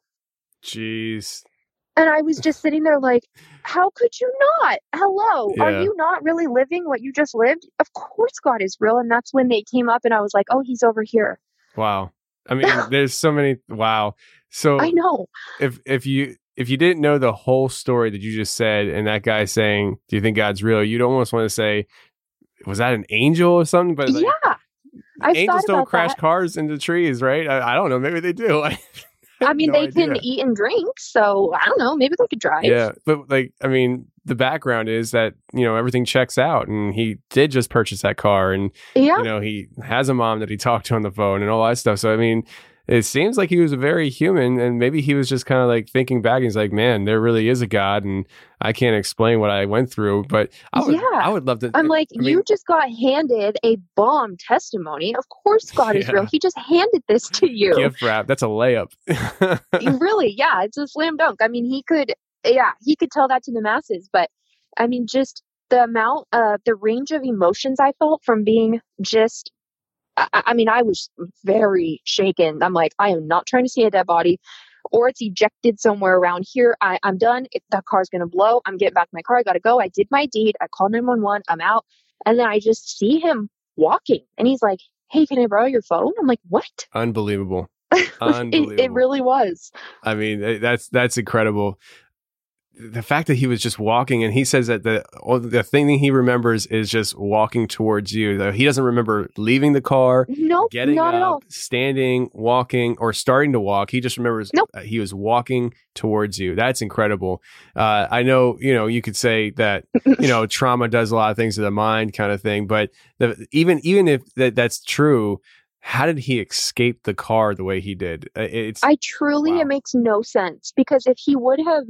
Jeez. And I was just sitting there like, how could you not? Hello. Yeah. Are you not really living what you just lived? Of course God is real. And that's when they came up and I was like, oh, he's over here. Wow. I mean, there's so many. Wow. So I know. If you didn't know the whole story that you just said, and that guy saying, "Do you think God's real?" You'd almost want to say, "Was that an angel or something?" But like, yeah, angels don't crash cars into trees, right? I don't know. Maybe they do. I mean, they can eat and drink, so I don't know. Maybe they could drive. Yeah, but like, I mean, the background is that, everything checks out, and he did just purchase that car, and he has a mom that he talked to on the phone and all that stuff. So I mean, it seems like he was a very human, and maybe he was just kind of like thinking back. And he's like, man, there really is a God, and I can't explain what I went through, but I would love to. I'm like, you just got handed a bomb testimony. Of course God is real. He just handed this to you. Gift wrap. That's a layup. Really? Yeah, it's a slam dunk. I mean, he could tell that to the masses, but I mean, just the amount of the range of emotions I felt from being just, I mean, I was very shaken. I'm like, I am not trying to see a dead body or it's ejected somewhere around here. I'm done. If that car's going to blow, I'm getting back in my car. I got to go. I did my deed. I called 911. I'm out. And then I just see him walking and he's like, hey, can I borrow your phone? I'm like, what? Unbelievable. Unbelievable. It really was. I mean, that's incredible. The fact that he was just walking, and he says that the thing that he remembers is just walking towards you. He doesn't remember leaving the car, getting not up, at all. standing, walking, or starting to walk. He just remembers he was walking towards you. That's incredible. I know, you could say that, trauma does a lot of things to the mind kind of thing, but even if that's true, how did he escape the car the way he did? It makes no sense, because if he would have,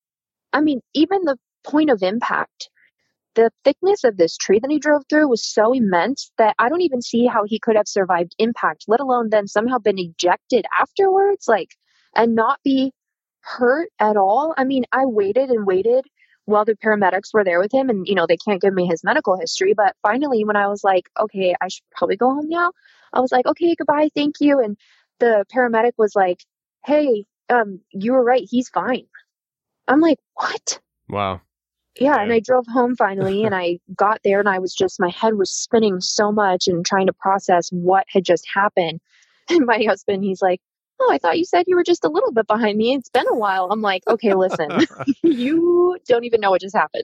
I mean, even the point of impact, the thickness of this tree that he drove through was so immense that I don't even see how he could have survived impact, let alone then somehow been ejected afterwards, and not be hurt at all. I mean, I waited and waited while the paramedics were there with him, and, they can't give me his medical history. But finally, when I was like, okay, I should probably go home now, I was like, okay, goodbye, thank you. And the paramedic was like, hey, you were right, he's fine. I'm like, what? Wow. Yeah, and I drove home finally, and I got there, and my head was spinning so much and trying to process what had just happened. And my husband, he's like, oh, I thought you said you were just a little bit behind me. It's been a while. I'm like, okay, listen, you don't even know what just happened.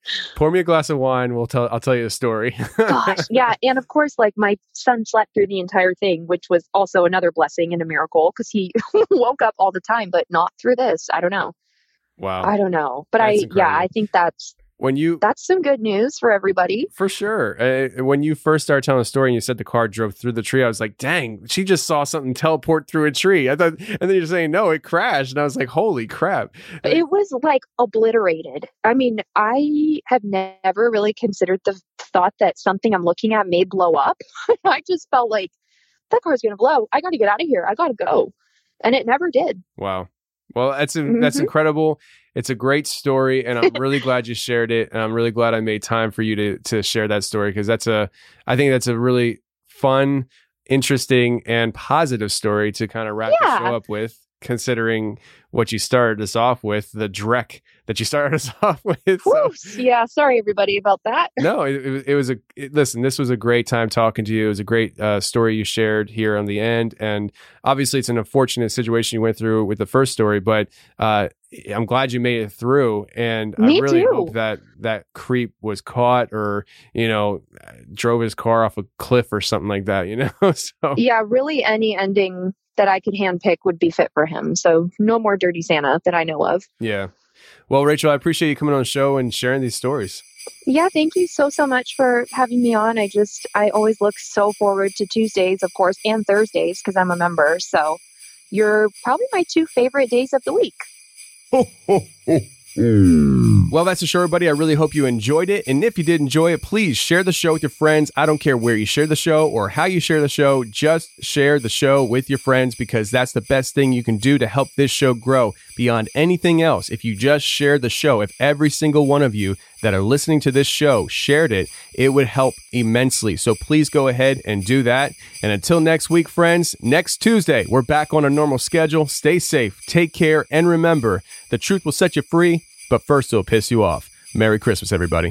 Pour me a glass of wine. I'll tell you a story. Gosh, yeah. And of course, like my son slept through the entire thing, which was also another blessing and a miracle because he woke up all the time, but not through this. I don't know. Wow. I don't know. But Incredible. I think that's some good news for everybody. For sure. When you first started telling the story and you said the car drove through the tree, I was like, dang, she just saw something teleport through a tree. I thought, and then you're saying, no, it crashed. And I was like, holy crap. It was like obliterated. I mean, I have never really considered the thought that something I'm looking at may blow up. I just felt like that car's going to blow. I got to get out of here. I got to go. And it never did. Wow. Well, that's incredible. It's a great story, and I'm really glad you shared it. And I'm really glad I made time for you to share that story because I think that's a really fun, interesting, and positive story to kind of wrap the show up with, considering what you started us off with, the dreck that you started us off with. So. Yeah, sorry everybody about that. No, listen, this was a great time talking to you. It was a great story you shared here on the end. And obviously it's an unfortunate situation you went through with the first story, but I'm glad you made it through. And I really hope that creep was caught or, drove his car off a cliff or something like that, So yeah, really any ending that I could handpick would be fit for him. So no more Dirty Santa that I know of. Yeah. Well, Rachel, I appreciate you coming on the show and sharing these stories. Yeah, thank you so much for having me on. I always look so forward to Tuesdays, of course, and Thursdays because I'm a member. So you're probably my 2 favorite days of the week. Well, that's the show, everybody. I really hope you enjoyed it. And if you did enjoy it, please share the show with your friends. I don't care where you share the show or how you share the show. Just share the show with your friends because that's the best thing you can do to help this show grow beyond anything else. If you just share the show, if every single one of you that are listening to this show shared it, it would help immensely. So please go ahead and do that. And until next week, friends, next Tuesday, we're back on a normal schedule. Stay safe, take care, and remember, the truth will set you free, but first it'll piss you off. Merry Christmas, everybody.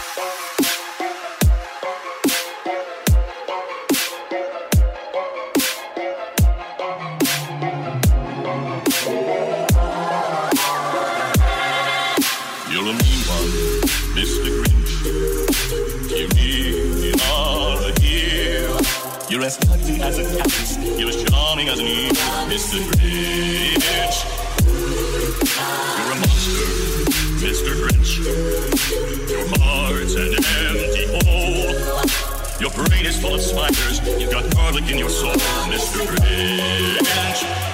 You're a mean one, Mr. Grinch. You really are a hero. You're as ugly as a cactus. You're as charming as an eel, Mr. Grinch. You're a monster, Mr. Grinch. Your heart's an empty hole. Your brain is full of spiders. You've got garlic in your soul, Mr. Grinch.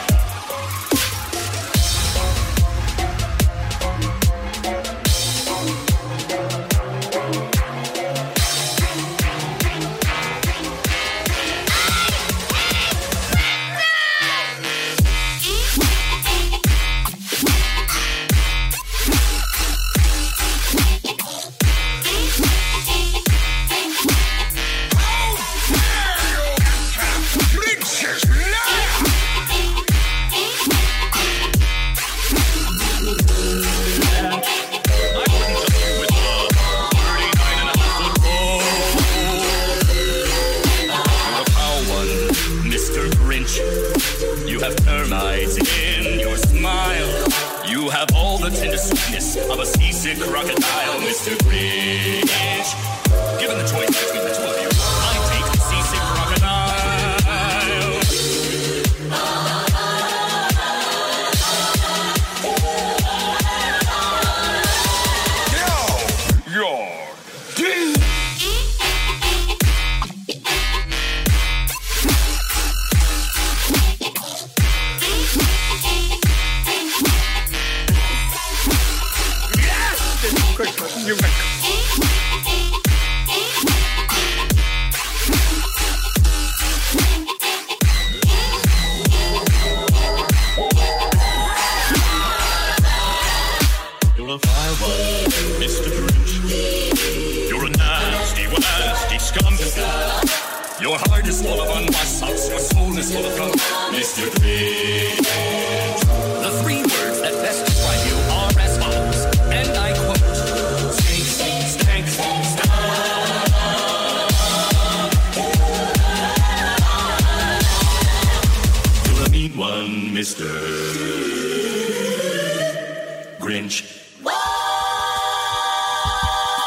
Of a seasick crocodile, Mr. Grinch. Given the choice between the two of you, I take the seasick Your heart is full of unwashed socks, your soul is full of gunk, Mr. Grinch. The 3 words that best describe you are as follows, and I quote, stink, stank, stank. You're a mean one, Mr. Grinch.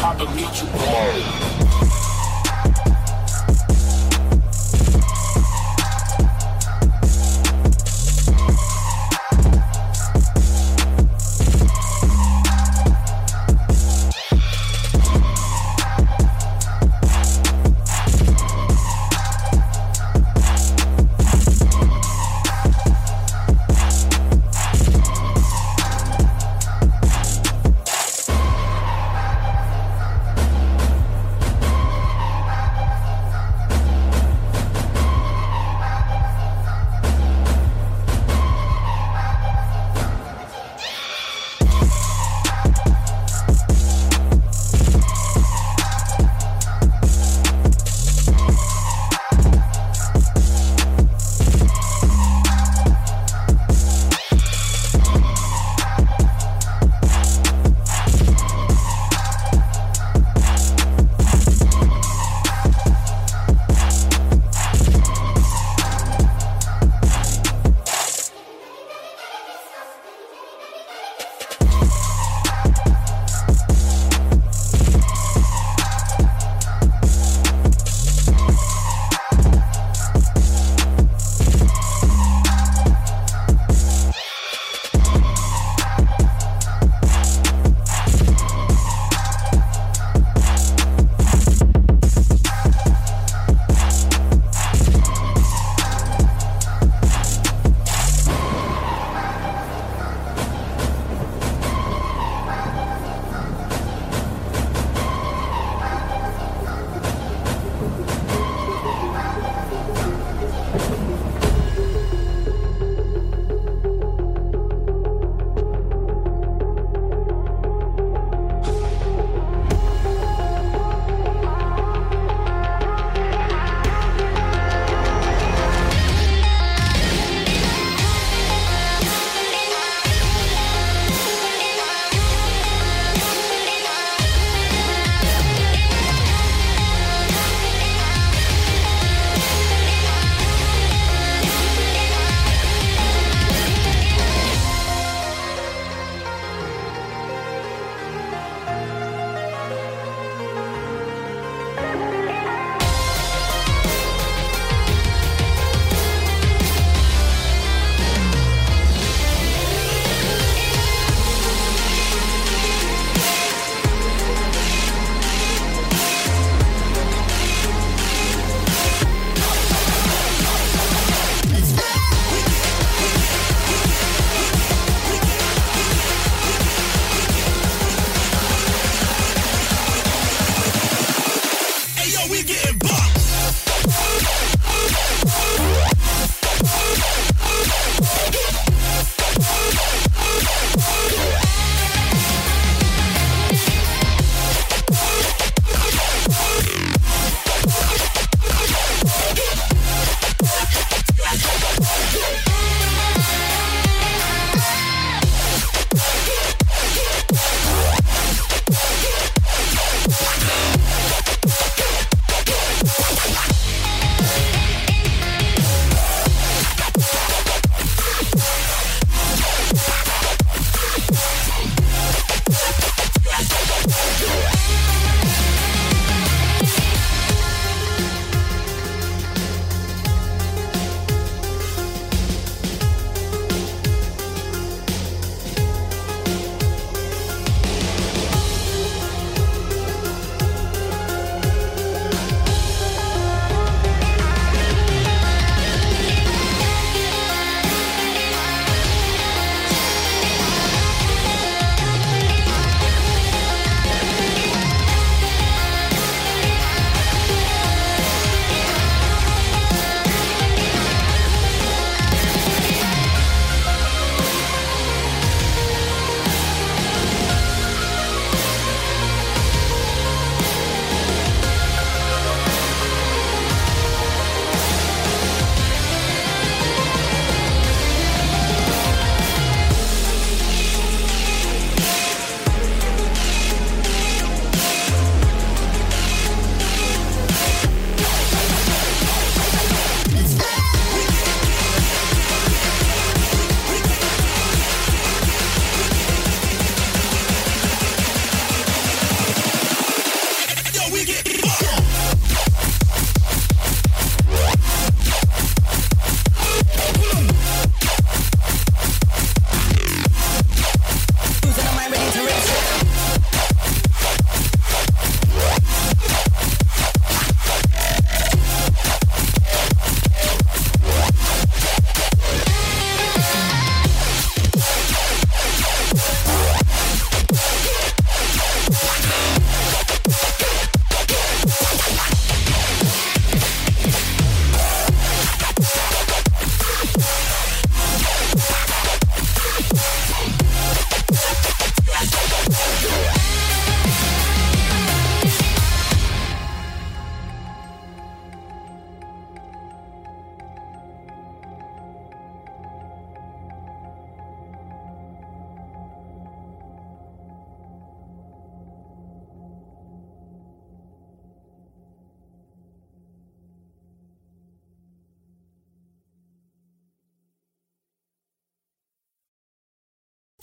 hard to meet you, boy.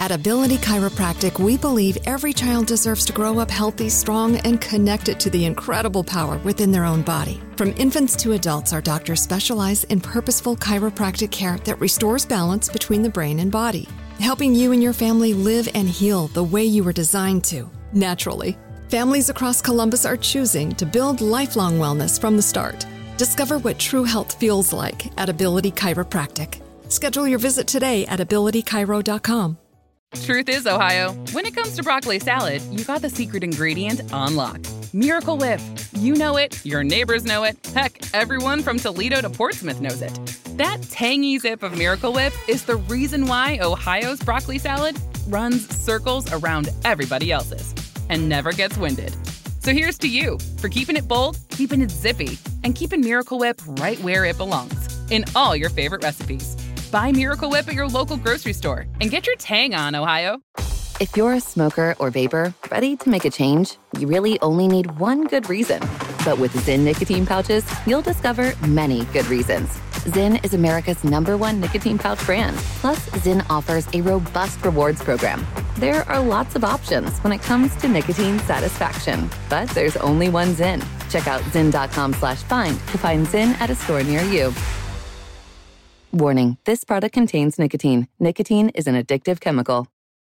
At Ability Chiropractic, we believe every child deserves to grow up healthy, strong, and connected to the incredible power within their own body. From infants to adults, our doctors specialize in purposeful chiropractic care that restores balance between the brain and body, helping you and your family live and heal the way you were designed to, naturally. Families across Columbus are choosing to build lifelong wellness from the start. Discover what true health feels like at Ability Chiropractic. Schedule your visit today at abilitychiro.com. Truth is, Ohio, when it comes to broccoli salad, you got the secret ingredient on lock. Miracle Whip. You know it, your neighbors know it, heck, everyone from Toledo to Portsmouth knows it. That tangy zip of Miracle Whip is the reason why Ohio's broccoli salad runs circles around everybody else's and never gets winded. So here's to you for keeping it bold, keeping it zippy, and keeping Miracle Whip right where it belongs, in all your favorite recipes. Buy Miracle Whip at your local grocery store and get your tang on, Ohio. If you're a smoker or vapor ready to make a change, you really only need one good reason. But with Zyn nicotine pouches, you'll discover many good reasons. Zyn is America's #1 nicotine pouch brand. Plus, Zyn offers a robust rewards program. There are lots of options when it comes to nicotine satisfaction, but there's only one Zyn. Check out zyn.com/find to find Zyn at a store near you. Warning, this product contains nicotine. Nicotine is an addictive chemical.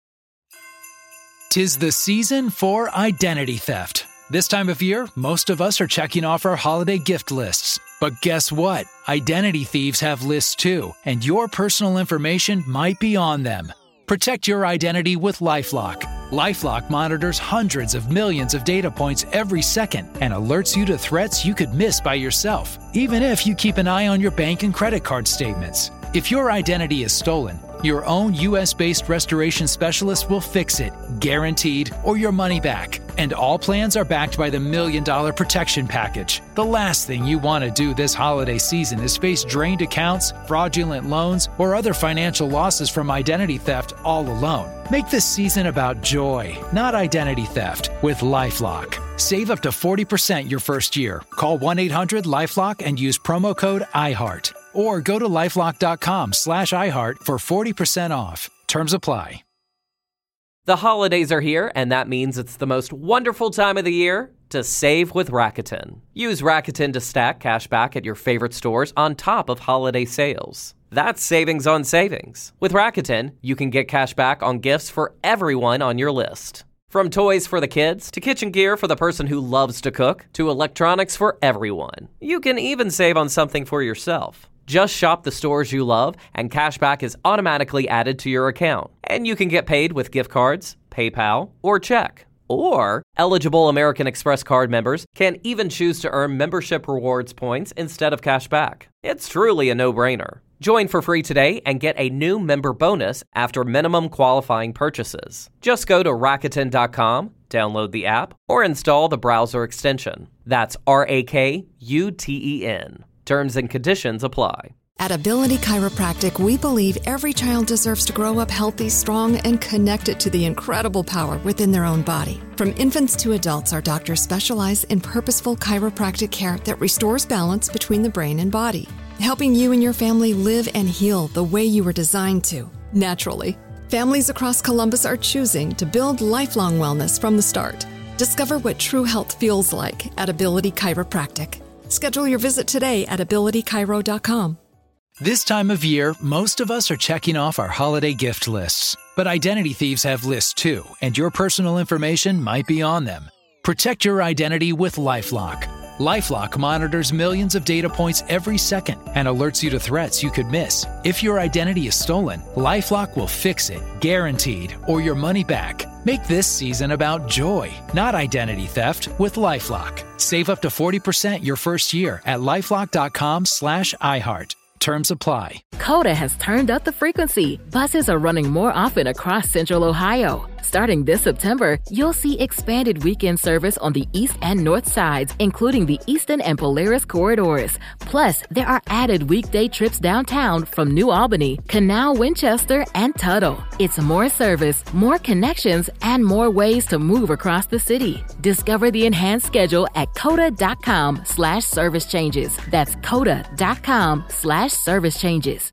'Tis the season for identity theft. This time of year, most of us are checking off our holiday gift lists. But guess what? Identity thieves have lists too, and your personal information might be on them. Protect your identity with LifeLock. LifeLock monitors hundreds of millions of data points every second and alerts you to threats you could miss by yourself, even if you keep an eye on your bank and credit card statements. If your identity is stolen, your own U.S.-based restoration specialist will fix it, guaranteed, or your money back. And all plans are backed by the $1 Million Protection Package. The last thing you want to do this holiday season is face drained accounts, fraudulent loans, or other financial losses from identity theft all alone. Make this season about joy, not identity theft, with LifeLock. Save up to 40% your first year. Call 1-800-LifeLock and use promo code IHEART. Or go to LifeLock.com/iHeart for 40% off. Terms apply. The holidays are here, and that means it's the most wonderful time of the year to save with Rakuten. Use Rakuten to stack cash back at your favorite stores on top of holiday sales. That's savings on savings. With Rakuten, you can get cash back on gifts for everyone on your list. From toys for the kids, to kitchen gear for the person who loves to cook, to electronics for everyone. You can even save on something for yourself. Just shop the stores you love, and cashback is automatically added to your account. And you can get paid with gift cards, PayPal, or check. Or, eligible American Express card members can even choose to earn membership rewards points instead of cashback. It's truly a no-brainer. Join for free today and get a new member bonus after minimum qualifying purchases. Just go to Rakuten.com, download the app, or install the browser extension. That's RAKUTEN. Terms and conditions apply. At Ability Chiropractic, we believe every child deserves to grow up healthy, strong, and connected to the incredible power within their own body. From infants to adults, our doctors specialize in purposeful chiropractic care that restores balance between the brain and body, helping you and your family live and heal the way you were designed to, naturally. Families across Columbus are choosing to build lifelong wellness from the start. Discover what true health feels like at Ability Chiropractic. Schedule your visit today at abilitychiro.com. This time of year, most of us are checking off our holiday gift lists. But identity thieves have lists too, and your personal information might be on them. Protect your identity with LifeLock. LifeLock monitors millions of data points every second and alerts you to threats you could miss. If your identity is stolen, LifeLock will fix it, guaranteed, or your money back. Make this season about joy, not identity theft, with LifeLock. Save up to 40% your first year at LifeLock.com/iHeart. Terms apply. Coda has turned up the frequency. Buses are running more often across Central Ohio. Starting this September, you'll see expanded weekend service on the east and north sides, including the Eastern and Polaris corridors. Plus, there are added weekday trips downtown from New Albany, Canal, Winchester, and Tuttle. It's more service, more connections, and more ways to move across the city. Discover the enhanced schedule at coda.com/service changes. That's coda.com/service changes.